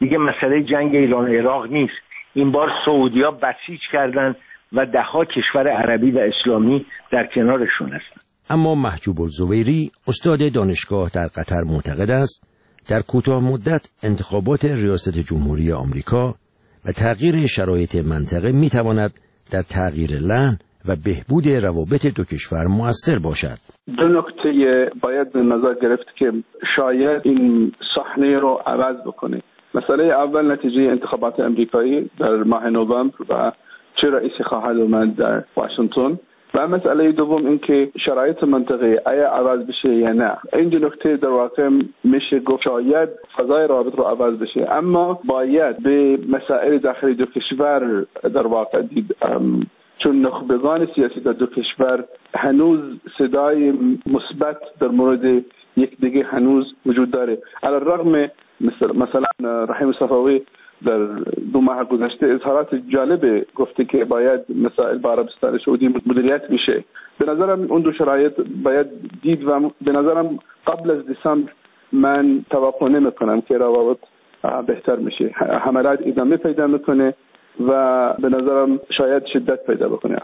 دیگه مسئله جنگ ایران و عراق نیست. این بار سعودی‌ها بسیج کردن و ده‌ها کشور عربی و اسلامی در کنارشون هستن. اما محجوب الزبیری استاد دانشگاه در قطر معتقد است در کوتاه مدت انتخابات ریاست جمهوری آمریکا و تغییر شرایط منطقه میتواند در تغییر لحن و بهبود روابط دو کشور مؤثر باشد. دو نکته باید به نظر گرفت که شاید این صحنه رو عوض بکنه. مسئله اول نتیجه انتخابات امریکایی در ماه نوامبر و چه رئیسی خواهد اومد در واشنگتن، و مسئله دوم این که شرایط منطقه آیا عوض بشه یا نه. این دو نکته در واقع میشه گفت شاید فضای روابط رو عوض بشه، اما باید به مسائل داخلی دو کشور در واقع دید، چون نخبگان سیاسی در دو کشور هنوز صدای مثبت در مورد یک دیگه هنوز وجود داره. علی الرغم مثلا رحیم صفوی در 2 ماه گذشته اظهارات جالب گفته که باید مسائل با عربستان سعودی مدیریت میشه. به نظرم اون دو شرایط باید دید و به نظرم قبل از دسامبر من توقع نمیکنم که روابط بهتر میشه. حملات ادامه پیدا میکنه و به نظرم شاید شدت پیدا بکنه.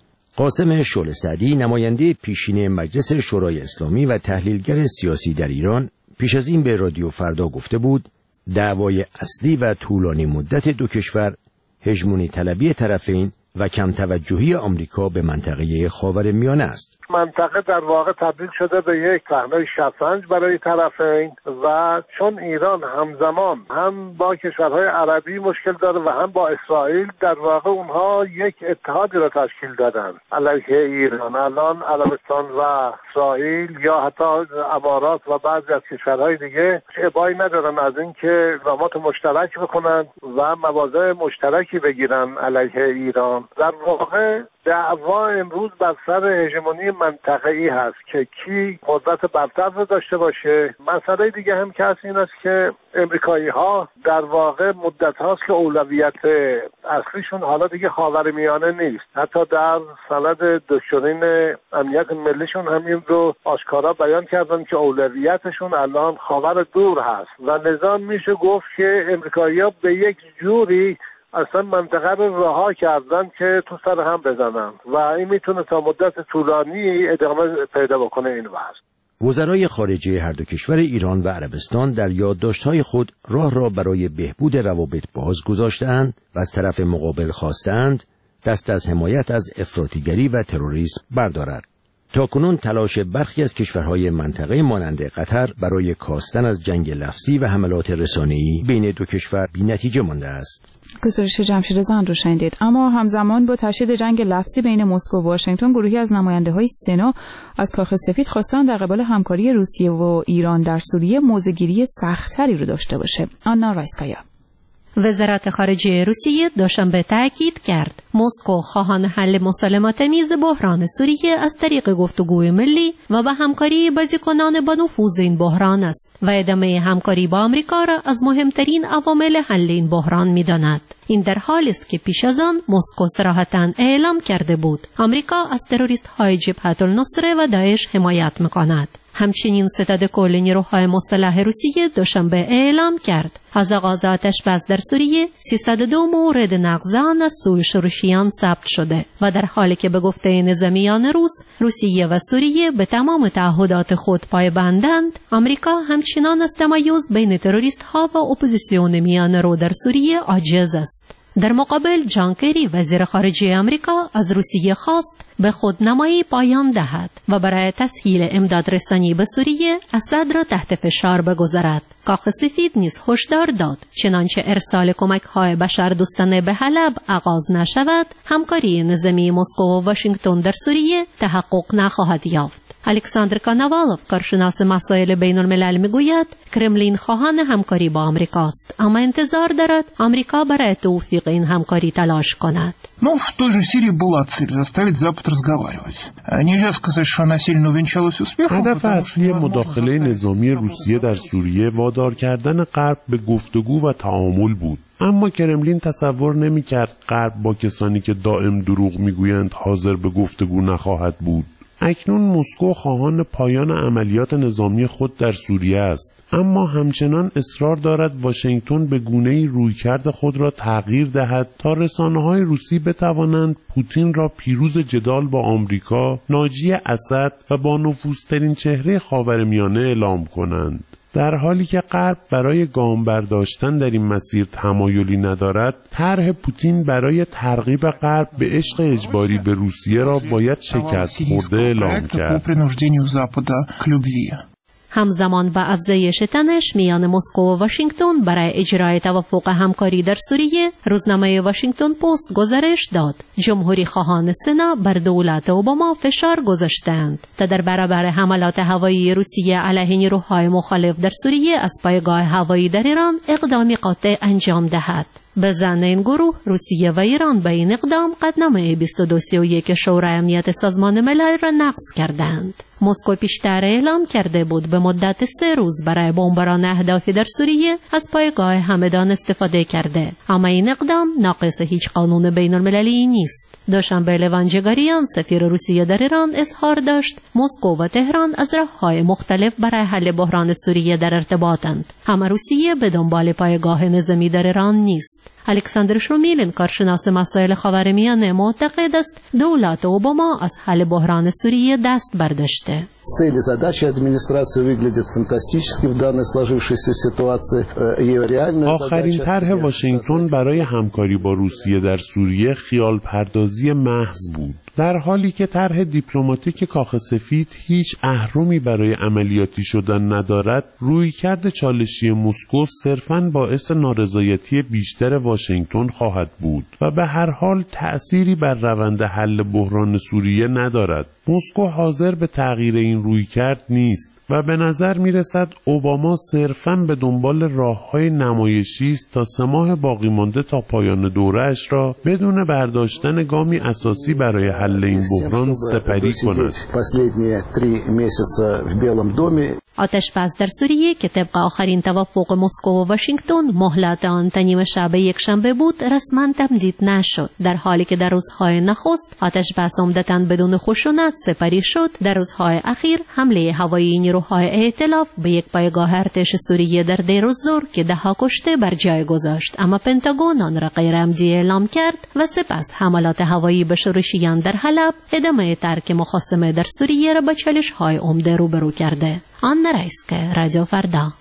قاسم شعله سعدی نماینده پیشین مجلس شورای اسلامی و تحلیلگر سیاسی در ایران پیش از این به رادیو فردا گفته بود دعوای اصلی و طولانی مدت دو کشور هژمونی طلبی طرفین و کم توجهی آمریکا به منطقه خاورمیانه است. منطقه در واقع تبدیل شده به یک صحنه شطرنج برای طرفین و چون ایران همزمان هم با کشورهای عربی مشکل داره و هم با اسرائیل، در واقع اونها یک اتحادی را تشکیل دادن علیه ایران. الان عربستان و اسرائیل یا حتی امارات و بعضی از کشورهای دیگه ابایی ندارن از اینکه اقدامات مشترک بکنن و مواضع مشترکی بگیرن علیه ایران. در واقع دعوا امروز بر سر هژمونی منطقه‌ای هست که کی قدرت برتر رو داشته باشه. مسئله دیگه هم که هست این است که امریکایی‌ها در واقع مدت هاست که اولویت اصلیشون حالا دیگه خاورمیانه نیست. حتی در سند دکترین امنیت ملیشون همین رو آشکارا بیان کردن که اولویتشون الان خاور دور هست و نظام میشه گفت که امریکایی‌ها به یک جوری اصلا منطقه رو رها کردن که تو سر هم بزنن و این میتونه تا مدت طولانی ادامه پیدا بکنه این وضع. وزرای خارجه هر دو کشور ایران و عربستان در یادداشت‌های خود راه را برای بهبود روابط باز گذاشته‌اند و از طرف مقابل خواستند دست از حمایت از افراطیگری و تروریسم بردارد. تاکنون تلاش برخی از کشورهای منطقه مانند قطر برای کاستن از جنگ لفظی و حملات رسانه‌ای بین دو کشور بی‌نتیجه مانده است. گزارش جمشید زند رو شنیدید. اما همزمان با تشدید جنگ لفظی بین مسکو و واشنگتن، گروهی از نماینده‌های سنا از کاخ سفید خواستن در قبال همکاری روسیه و ایران در سوریه موضع‌گیری سخت‌تری رو داشته باشه. آنا رایسکایا. وزارت خارجه روسیه دوشنبه تاکید کرد مسکو خواهان حل مسالمت‌آمیز بحران سوریه از طریق گفتگوی ملی و به همکاری بازیکنان با نفوذ این بحران است و ادامه همکاری با آمریکا را از مهمترین عوامل حل این بحران می‌داند. این در حالی است که پیش از آن مسکو صراحتاً اعلام کرده بود آمریکا از تروریست‌های جبهة النصره و داعش حمایت می‌کند. همچنین ستاد کل نیروهای مسلح روسیه دوشنبه اعلام کرد از آغاز آتش‌بس در سوریه 302 مورد نقض آن از سوی شورشیان ثبت شده و در حالی که به گفته نظامیان روس، روسیه و سوریه به تمام تعهدات خود پایبندند، آمریکا همچنان از تمایز بین تروریست‌ها و اپوزیسیون میانه رو در سوریه عاجز است. در مقابل جان کری وزیر خارجه آمریکا از روسیه خواست به خودنمایی پایان دهد و برای تسهیل امداد رسانی به سوریه اسد را تحت فشار بگذارد. کاخ سفید نیز هشدار داد چنانچه ارسال کمک‌های بشردوستانه به حلب آغاز نشود، همکاری نظامی مسکو و واشنگتن در سوریه تحقق نخواهد یافت. الکساندر کانوالوف، کارشناس مسائل بین الملل، میگوید کرملین خواهان همکاری با آمریکاست، اما انتظار دارد آمریکا برای توفیق این همکاری تلاش کند. В той же Сирии была цель заставить Запад разговаривать. Нельзя сказать, что она сильно увенчалась успехом. هدف اصلی مداخله نظامی روسیه در سوریه وادار کردن غرب به گفتگو و تعامل بود. اما کرملین تصور نمی‌کرد غرب با کسانی که دائم دروغ میگویند حاضر به گفتگو نخواهد بود. اکنون مسکو خواهان پایان عملیات نظامی خود در سوریه است، اما همچنان اصرار دارد واشنگتن به گونه‌ای رویکرد خود را تغییر دهد تا رسانه‌های روسی بتوانند پوتین را پیروز جدال با آمریکا، ناجی اسد و با نفوذترین چهره خاورمیانه اعلام کنند. در حالی که غرب برای گام برداشتن در این مسیر تمایلی ندارد، طرح پوتین برای ترغیب غرب به عشق اجباری به روسیه را باید شکست خورده اعلام کرد. همزمان با افزایش تنش میان مسکو و واشنگتن برای اجرای توافق همکاری در سوریه، روزنامه واشنگتن پست گزارش داد جمهوری خواهان سنا بر دولت اوباما فشار گذاشتند تا در برابر حملات هوایی روسیه علیه نیروهای مخالف در سوریه از پایگاه هوایی در ایران اقدامی قاطع انجام دهد. به ظن این گروه، روسیه و ایران به این اقدام قطعنامه 2231 شورای امنیت سازمان ملل را نقض کردند. مسکو پیشتر اعلام کرده بود به مدت 3 روز برای بمباران اهدافی در سوریه از پایگاه همدان استفاده کرده، اما این اقدام ناقص هیچ قانون بین المللی نیست. دوشنبه لوانجگاریان سفیر روسیه در ایران اظهار داشت مسکو و تهران از راه‌های مختلف برای حل بحران سوریه در ارتباطند، اما روسیه به دنبال پایگاه نظامی در ایران نیست. الکساندر شومیلین، کارشناس مسائل خاورمیانه، معتقد است دولت اوباما از حل بحران سوریه دست برداشته. Цели и задачи администрации выглядят фантастически в данной сложившейся ситуации. آخرین طرح واشنگتن برای همکاری با روسیه در سوریه خیال پردازی محض بود، در حالی که طرح دیپلماتیک کاخ سفید هیچ اهرمی برای عملیاتی شدن ندارد. رویکرد چالشی مسکو صرفاً باعث نارضایتی بیشتر واشنگتن خواهد بود و به هر حال تأثیری بر روند حل بحران سوریه ندارد. مسکو حاضر به تغییر این رویکرد نیست و به نظر می رسد اوباما صرفاً به دنبال راه‌های نمایشی است تا 3 ماه باقی مانده تا پایان دوره‌اش را بدون برداشتن گامی اساسی برای حل این بحران سپری کند. آتش‌بس در سوریه که طبق آخرین توافق مسکو و واشنگتن مهلت آن تا نیم شب یکشنبه بود، رسما تمدید نشد، در حالی که در روزهای نخست آتش‌بس عمدتاً بدون خشونت سپری شد. در روزهای اخیر حمله هوایی نیروهای ائتلاف به یک پایگاه ارتش سوریه در دیر الزور که 10 کشته بر جای گذاشت، اما پنتاگون آن را غیر عمدی اعلام کرد و سپس حملات هوایی به شورشیان در حلب ادامه ترک مخاصمه در سوریه را با چالش‌های عمده روبرو کرده. آنا رایسکه، رادیو فردا.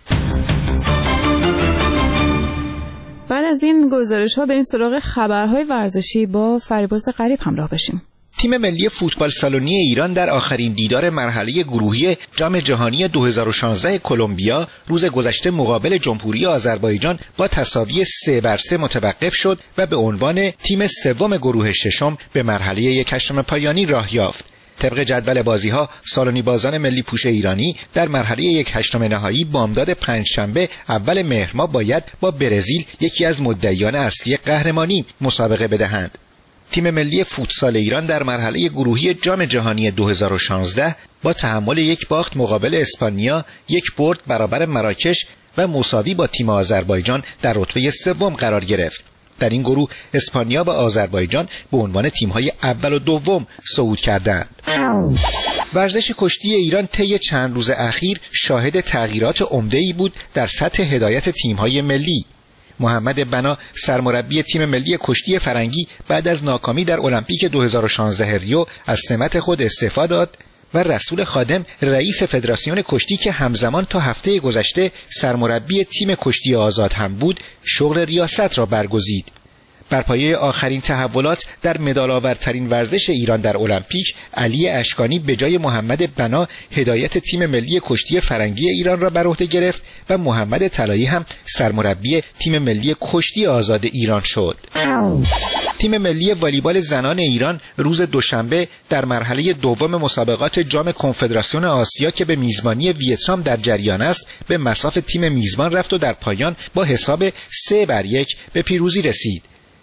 بعد از این گزارش‌ها بریم سراغ خبرهای ورزشی. با فریبرز غریب همراه بشیم. تیم ملی فوتبال سالنی ایران در آخرین دیدار مرحله گروهی جام جهانی 2016 کلمبیا روز گذشته مقابل جمهوری آذربایجان با تساوی 3-3 متوقف شد و به عنوان تیم سوم گروه ششم به مرحله 1/8 پایانی راه یافت. طبق جدول بازی‌ها، سالنی بازان ملی پوش ایرانی در مرحله 1/8 نهایی بامداد پنجشنبه اول مهر ماه باید با برزیل، یکی از مدعیان اصلی قهرمانی، مسابقه بدهند. تیم ملی فوتسال ایران در مرحله گروهی جام جهانی 2016 با تحمل 1 باخت مقابل اسپانیا، 1 برد برابر مراکش و مساوی با تیم آذربایجان در رتبه 3 قرار گرفت. در این گروه اسپانیا و آذربایجان به عنوان تیم‌های اول و دوم صعود کردند. ورزش کشتی ایران طی چند روز اخیر شاهد تغییرات عمده‌ای بود در سطح هدایت تیم‌های ملی. محمد بنا، سرمربی تیم ملی کشتی فرنگی، بعد از ناکامی در المپیک 2016 ریو از سمت خود استعفا داد و رسول خادم، رئیس فدراسیون کشتی که همزمان تا هفته گذشته سرمربی تیم کشتی آزاد هم بود، شغل ریاست را برگزید. بر پایه آخرین تحولات در مدال‌آورترین ورزش ایران در المپیک، علی اشکانی به جای محمد بنا هدایت تیم ملی کشتی فرنگی ایران را بر عهده گرفت و محمد طلایی هم سرمربی تیم ملی کشتی آزاد ایران شد. تیم ملی والیبال زنان ایران روز دوشنبه در مرحله دوم مسابقات جام کنفدراسیون آسیا که به میزبانی ویتنام در جریان است، به مصاف تیم میزبان رفت و در پایان با حساب 3-1 به پیروزی رسید.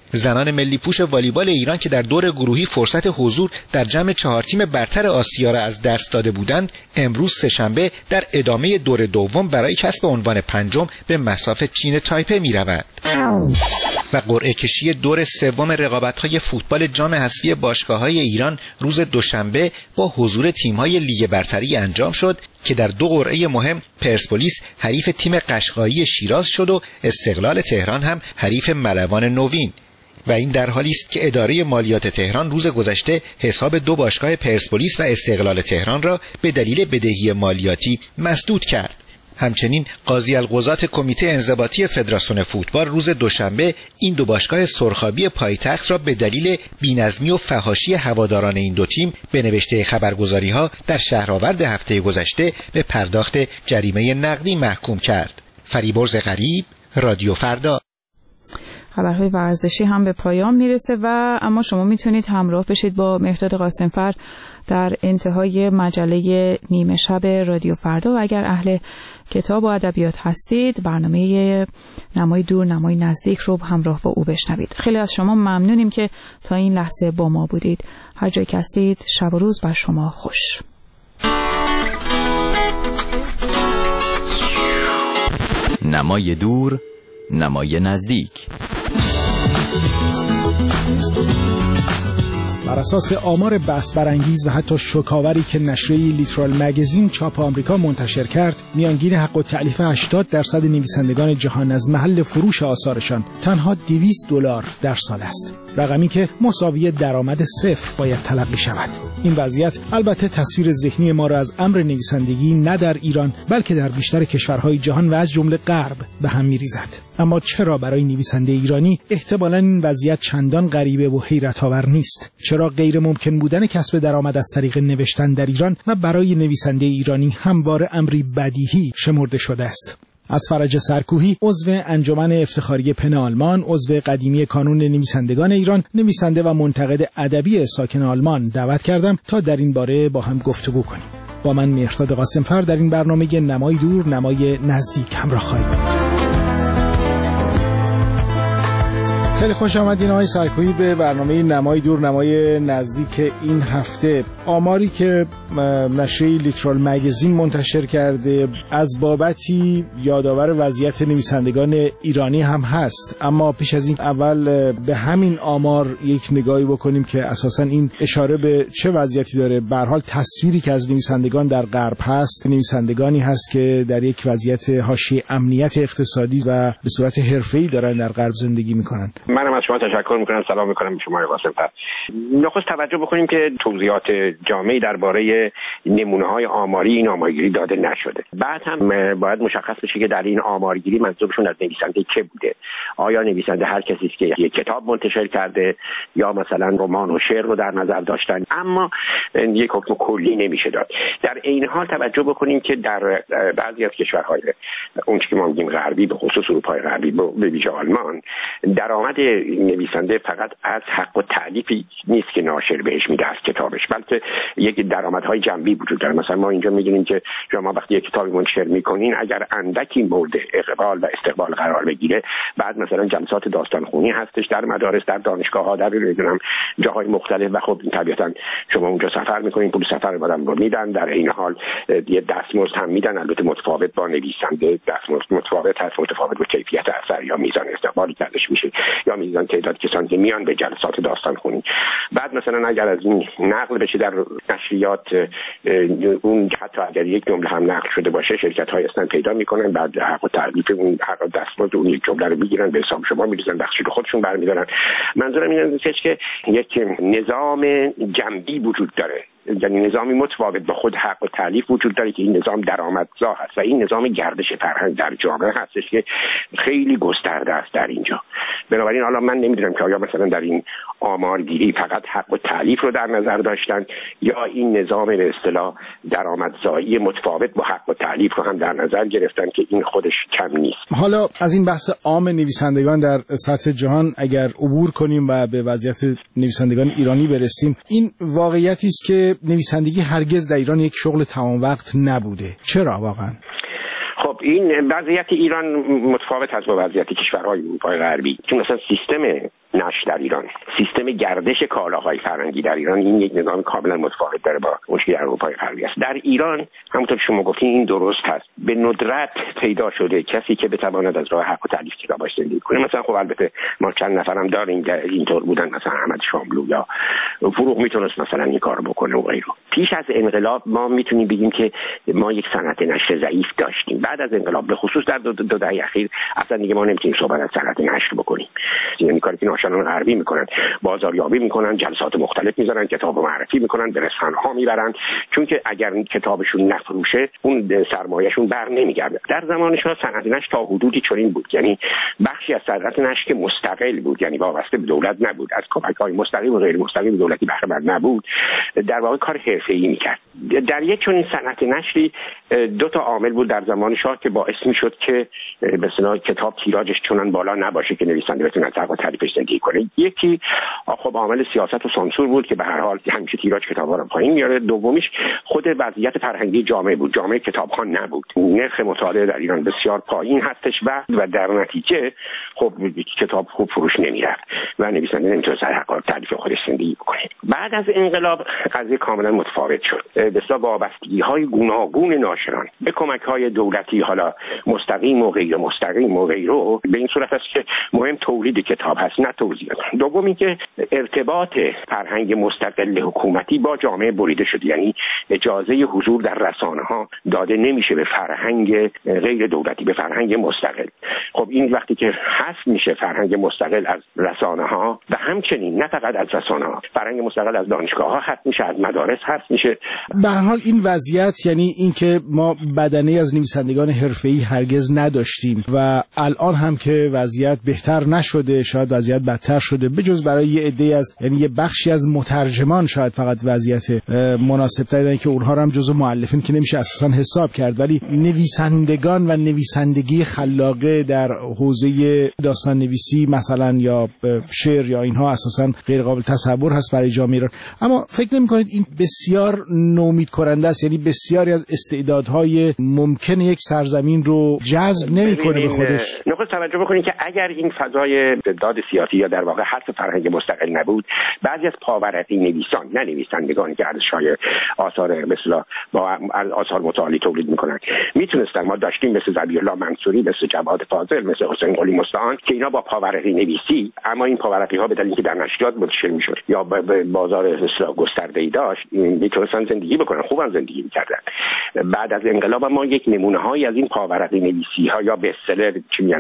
زنان ملی پوش والیبال ایران که در دور گروهی فرصت حضور در جمع 4 تیم برتر آسیا را از دست داده بودند، امروز سه‌شنبه در ادامه دور دوم برای کسب عنوان 5م به مصاف چین تایپه می‌روند. و قرعه کشی دور سوم رقابت‌های فوتبال جام حذفی باشگاه‌های ایران روز دوشنبه با حضور تیم‌های لیگ برتری انجام شد که در 2 قرعه مهم پرسپولیس حریف تیم قشقایی شیراز شد و استقلال تهران هم حریف ملوان نوین. و این در حالی است که اداره مالیات تهران روز گذشته حساب 2 باشگاه پرسپولیس و استقلال تهران را به دلیل بدهی مالیاتی مسدود کرد. همچنین قاضی القضات کمیته انضباطی فدراسیون فوتبال روز دوشنبه این 2 باشگاه سرخابی پایتخت را به دلیل بی‌نظمی و فحاشی هواداران این 2 تیم به نوشته خبرگزاری‌ها در شهرآورد هفته گذشته به پرداخت جریمه نقدی محکوم کرد. فریبرز غریب، رادیو فردا. خبرهای ورزشی هم به پایان میرسه و اما شما میتونید همراه بشید با مهرداد قاسمفر در انتهای مجله نیمه شب رادیو فردا و اگر اهل کتاب و ادبیات هستید برنامه نمای دور نمای نزدیک رو همراه با او بشنوید. خیلی از شما ممنونیم که تا این لحظه با ما بودید. هر جایی که هستید شب و روز بر شما خوش. نمای دور نمای نزدیک. بر اساس آمار بحث برانگیز و حتی شوکاوری که نشریه لیترال مگزین چاپ آمریکا منتشر کرد، میانگین حق التألیف 80% نویسندگان جهان از محل فروش آثارشان تنها $200 در سال است. رقمی که مساوی درآمد صفر باید تلقی شود. این وضعیت البته تصویر ذهنی ما را از امر نویسندگی نه در ایران بلکه در بیشتر کشورهای جهان و از جمله غرب به هم می‌ریزد. اما چرا برای نویسنده ایرانی احتمالاً این وضعیت چندان غریبه و حیرت آور نیست؟ چرا غیر ممکن بودن کسب درآمد از طریق نوشتن در ایران و برای نویسنده ایرانی همواره امری بدیهی شمرده شده است؟ از فرج سرکوهی، عضو انجمن افتخاری پن آلمان، عضو قدیمی کانون نویسندگان ایران، نویسنده و منتقد ادبی ساکن آلمان دعوت کردم تا در این باره با هم گفتگو کنیم. با من مهرداد قاسمفر در این برنامه نمای دور نمای نزدیک همراه خواهید بود. خیلی خوش آمدین آقای سرکویی به برنامه نمای دور نمای نزدیک این هفته. آماری که نشریه لیترال مگزین منتشر کرده از بابتی یادآور وضعیت نویسندگان ایرانی هم هست، اما پیش از این اول به همین آمار یک نگاهی بکنیم که اساساً این اشاره به چه وضعیتی داره. به هر حال تصویری که از نویسندگان در غرب هست، نویسندگانی هست که در یک وضعیت حاشیه امنیت اقتصادی و به صورت حرفه‌ای دارن در غرب زندگی میکنن. منم از شما تشکر میکنم، سلام میکنم به شما قاسم‌فر. نخست توجه بکنیم که توضیحات جامعی درباره نمونه‌های آماری این آمارگیری داده نشده. بعد هم باید مشخص بشه که در این آمارگیری منظورشون از نویسنده که بوده. آیا نویسنده هر کسی است که یک کتاب منتشر کرده یا مثلا رمان و شعر رو در نظر داشتن؟ اما یک حکم کلی نمیشه داد. در این حال توجه بکنیم که در بعضی از کشورهای اون که ما میگیم غربی، به خصوص اروپای غربی به ویژه آلمان، درآمد نویسنده فقط از حق التألیفی نیست که ناشر بهش میده از کتابش، بلکه یک درآمدهای جنبی وجود داره. مثلا ما اینجا میدونیم که شما وقتی یک کتابی منتشر میکنین، اگر اندکی مورد اقبال و استقبال قرار بگیره، بعد مثلا جلسات داستانخوانی هستش در مدارس، در دانشگاه‌ها، در نمیدونم جاهای مختلف و خب طبیعتا شما اونجا سفر میکنین، پول سفر رو میدن، در این حال یه دستمزد هم میدن، البته متفاوت با نویسنده، دستمزد متفاوت هست، متفاوت با کیفیت اثر یا میزان استقبالی که ازش میشه یا میزان تعداد کسانی که میان به جلسات داستانخوانی. بعد مثلا اگر از این نقل بشه در نشریات، اون حتی اگر یک جمله هم نقل شده باشه، شرکت‌های اصلا پیدا میکنن، بعد حق التألیف اون حق دستمزد اون یک جمله رو میگیرن، به حساب شما میریزن، بخشی رو خودشون برمیدارن. منظورم اینه که یک نظام جنبی وجود داره، یعنی نظامی متفاوت با خود حق التألیف وجود داره که این نظام درآمدزا هست و این نظام گردش فرهنگ در جامعه هستش که خیلی گسترده است در اینجا. بنابراین حالا من نمیدونم که آیا مثلا در این آمارگیری فقط حق التألیف رو در نظر داشتن یا این نظام به اصطلاح درآمدزایی متفاوت با حق التألیف رو هم در نظر گرفتن که این خودش کم نیست. حالا از این بحث عام نویسندگان در سطح جهان اگر عبور کنیم و به وضعیت نویسندگان ایرانی برسیم، این واقعیتی است که نویسندگی هرگز در ایران یک شغل تمام وقت نبوده. چرا واقعا؟ خب این وضعیت ایران متفاوت است با وضعیت کشورهای اروپای غربی، چون مثلا سیستم نشر در ایران، سیستم گردش کالاهای فرهنگی در ایران، این یک نظام کاملا متفاوت داره با مشکل اروپای غربی است. در ایران همونطور که شما گفتین این درست هست، به ندرت پیدا شده کسی که بتواند از راه حق و تالیف کتابش زندگی کنه. مثلا خب البته ما چند نفرم داریم که اینطور بودن، مثلا احمد شاملو یا فروغ میتونست مثلا این کارو بکنه و غیره. پیش از انقلاب ما میتونیم بگیم که ما یک صنعت نشر ضعیف داشتیم. بعد از انقلاب به خصوص در دو دهه اخیر اصلا دیگه ما نمیتونیم صحبت از صنعت نشر بکنیم. یعنی کاری که ناشران غربی میکنن، بازاریابی میکنن، جلسات مختلف میذارن، کتابو معرفی میکنن، به رسانه‌ها میبرن، چون که اگر این کتابشون نفروشه اون سرمایه‌شون بر نمیگرده. در زمان شاه صنعت نشر تا حدودی چنین بود، یعنی بخشی از صنعت نشر که مستقل بود، یعنی وابسته به دولت نبود، از کمک‌های مستقیم و غیر مستقیم دولتی بهره مند نبود، در واقع کار حرفه‌ای میکرد. در یک چنین صنعت نشری دو تا عامل بود در زمان شاه که باعث میشد که به اصطلاح کتاب تیراژش چنان بالا نباشه که نویسنده بتونه از حق و تعریفش زندگی کنه. یکی خب عامل سیاست و سانسور بود که به هر حال همیشه تیراژ کتاب‌ها رو پایین میاره. دومیش خود وضعیت فرهنگی جامعه بود، جامعه کتابخوان نبود، نرخ مطالعه در ایران بسیار پایین هستش و در نتیجه خب کتاب خوب فروش نمیرفت و نویسنده نمیتونه از حق و تعریف خودش زندگی بکنه. بعد از انقلاب قضیه کاملا متفاوت شد. بسیار وابستگی‌های گوناگون ناشران به کمک‌های دولتی، حالا مستقیم و غیر مستقیم و غیره، به این صورت است که مهم تولید کتاب هست نه توزیع. دومی که ارتباط فرهنگ مستقل حکومتی با جامعه بریده شد، یعنی اجازه حضور در رسانه‌ها داده نمیشه به فرهنگ غیر دولتی، به فرهنگ مستقل. خب این وقتی که حذف میشه فرهنگ مستقل از رسانه‌ها و همچنین نه فقط از رسانه‌ها، فرهنگ مستقل از دانشگاه‌ها حذف میشه، از مدارس حذف میشه. به هر حال این وضعیت، یعنی اینکه ما بدنه از نویسندگان حرفه‌ای هرگز نداشتیم و الان هم که وضعیت بهتر نشده، شاید وضعیت بدتر شده، بجز برای یه عده از، یعنی یه بخشی از مترجمان شاید فقط وضعیت مناسب‌تری دارن که اونها رو هم جزو مؤلفین که نمیشه اساساً حساب کرد، ولی نویسندگان و نویسندگی خلاقه در حوزه داستان نویسی مثلا یا شعر یا اینها اساساً غیر قابل تصور هست برای جامعه ایران. اما فکر نمی‌کنید این بسیار نومید کننده است؟ یعنی بسیاری از استعدادهای ممکن یک سرزمین رو جذب نمی‌کنه به خودش. نخست توجه بکنید که اگر این فضای استعداد سیاسی یا در واقع حذف فرهنگ مستقل نبود، بعضی از پاورقی نویسان، نه نویسندگانی که ارزش‌های آثار مثلا با آثار متعالی تولید می‌کنند، میتونستن، ما داشتیم مثل ذبیح‌الله منصوری، مثل جواد فاضل، مثل حسین قلی مستعان که اینا با پاورقی نویسی، اما این پاورقی‌ها به دلیل اینکه در نشریات منتشر می‌شد یا به بازار اصلاح گسترده‌ای داشت، میتونستن زندگی بکنن، خوبم زندگی می‌کردن. بعد از انقلاب ما یک نمونه‌هایی از این پاورقی نویسی‌ها یا بستسلر چی میگن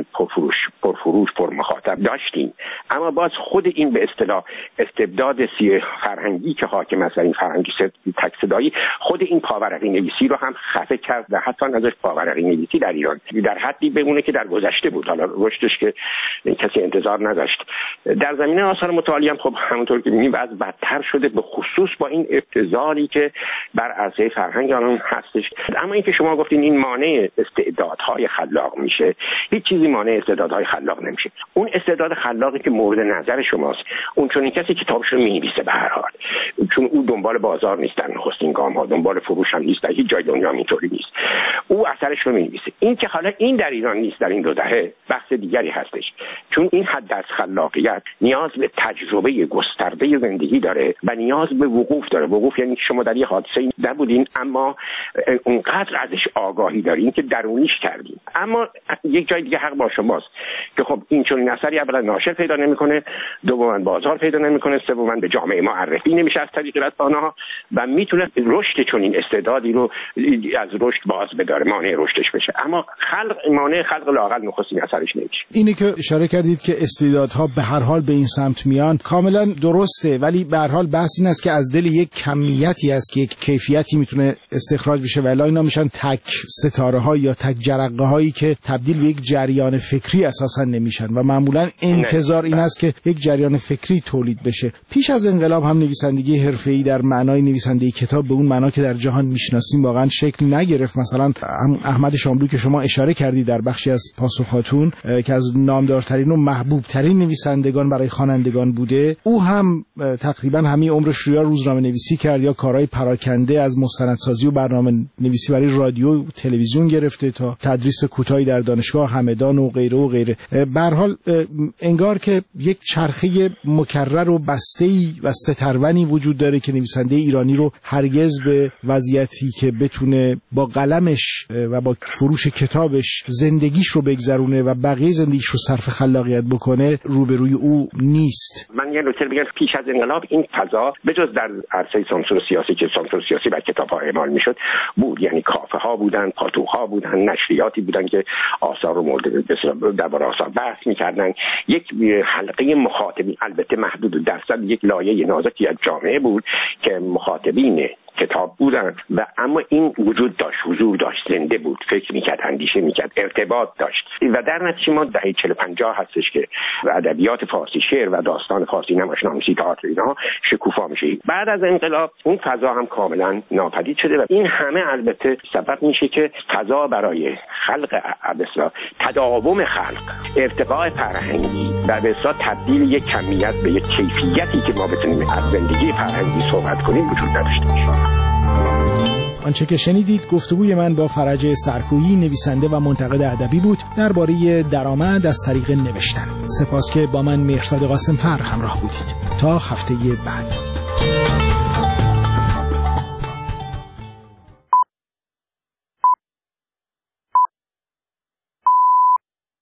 پرفروش پرمخاطب داشتیم، اما باز خود این به اصطلاح استبداد فرهنگی که حاکم است، این فرهنگی تک صدایی، خود این پاورقی نویسی رو هم خفه کرد و حتی ازش پاورقی نویسی در ایران در حدی بمونه که در گذشته بود، حالا رشدش که کسی انتظار نداشت. در زمینه آثار متعالی هم خب همونطور که می‌بینیم وضع بدتر شده، به خصوص با این ابتذالی که بر عرصه فرهنگ آنان هستش. اما اینکه شما گفتین این مانع استعدادهای خلاق میشه، هیچ چیزی مانع استعدادهای خلاق نمیشه. اون استعداد خلاقی که مورد نظر شماست، اون چون این کسی کتابش رو می‌نویسه به هر حال، چون او دنبال بازار نیست، در نخستین گام ها دنبال فروش هم نیست، در هیچ جای دنیا اینطوری نیست، او اثرش رو می‌نویسه. این که حالا این در ایران نیست در این دو دهه بحث دیگری هستش، چون این حد از خلاقیت نیاز به تجربه گسترده زندگی داره و نیاز به وقوف داره. وقوف یعنی شما در یه حادثه نبودین اما اونقدر ازش آگاهی دارین که درونیش کردین. اما یک جای دیگه حق با شماست که خب این چون این اثری اولا ناشر پیدا نمیکنه، دوما بازار پیدا نمیکنه، سوما به جامعه معرفی نمیشه از طریق رسانه‌ها و میتونه رشد چون این استعدادی رو از رشد باز بداره، مانع رشدش بشه. اما مانع خلق لااقل نخستین اثرش نمیشه. اینی که اشاره کردید که استعدادها به هر حال به این سمت میان کاملا درسته، ولی به هر حال بحث این است که از دل یک کمیتی است که یک کیفیتی میتونه استخراج بشه و الا اینا میشن تک ستاره ها یا تک جرقه هایی که تبدیل به یک جریان فکری اساسا نمیشن و معمولا انتظار این است که یک جریان فکری تولید بشه. پیش از انقلاب هم نویسندگی حرفه‌ای در معنای نویسندگی کتاب به اون معنا که در جهان میشناسیم واقعا شکل نگرفت. مثلا احمد شاملو که شما اشاره کردید در بخشی از پاسخاتون که از نامدارترین و محبوب ترین نویسندگان برای خوانندگان بوده، او هم تقریبا همین عمرش رو یا روزنامه نویسی کرد یا کارهای پراکنده از مستندسازی و برنامه نویسی برای رادیو و تلویزیون گرفته تا تدریس کوتاهی در دانشگاه همدان و غیره و غیره. به هر حال انگار که یک چرخه مکرر و بسته‌ای و سترونی وجود داره که نویسنده ایرانی رو هرگز به وضعیتی که بتونه با قلمش و با فروش کتابش زندگیش رو بگذرونه و بقیه زندگیش رو صرف خلاقیت بکنه روبروی او نیست. من یه نکته بگم، پیش از انقلاب این فضا بجز در عرصه سانسور سیاسی که سانسور سیاسی بر کتاب‌ها اعمال میشد بود، یعنی کافه ها بودن، پاتوق‌ها بودن، نشریاتی بودن که آثار رو مورد درباره آثار بحث می‌کردن. یک حلقه مخاطبین البته محدود و درصد یک لایه نازکی از جامعه بود که مخاطبین کتاب بودن و اما این وجود داشت، حضور داشت، زنده بود، فکر میکرد، اندیشه میکرد، ارتباط داشت و در نتیجه ما دهه 40-50 هستش که ادبیات فارسی، شعر و داستان فارسی، نمایشنامه‌نویسی، تئاتر اینا شکوفا میشه. بعد از انقلاب اون فضا هم کاملا ناپدید شده و این همه البته سبب میشه که فضا برای خلق اصلا تداوم خلق، ارتقاء فرهنگی و به اصطلاح تبدیل یک کمیت به یک کیفیتی که ما بتونیم از زندگی فرهنگی صحبت کنیم وجود نداشته باشه. آنچه که شنیدید گفتگوی من با فرج سرکویی، نویسنده و منتقد ادبی بود درباره درآمد از طریق نوشتن. سپاس که با من مهرزاد قاسم‌فر همراه بودید. تا هفته بعد.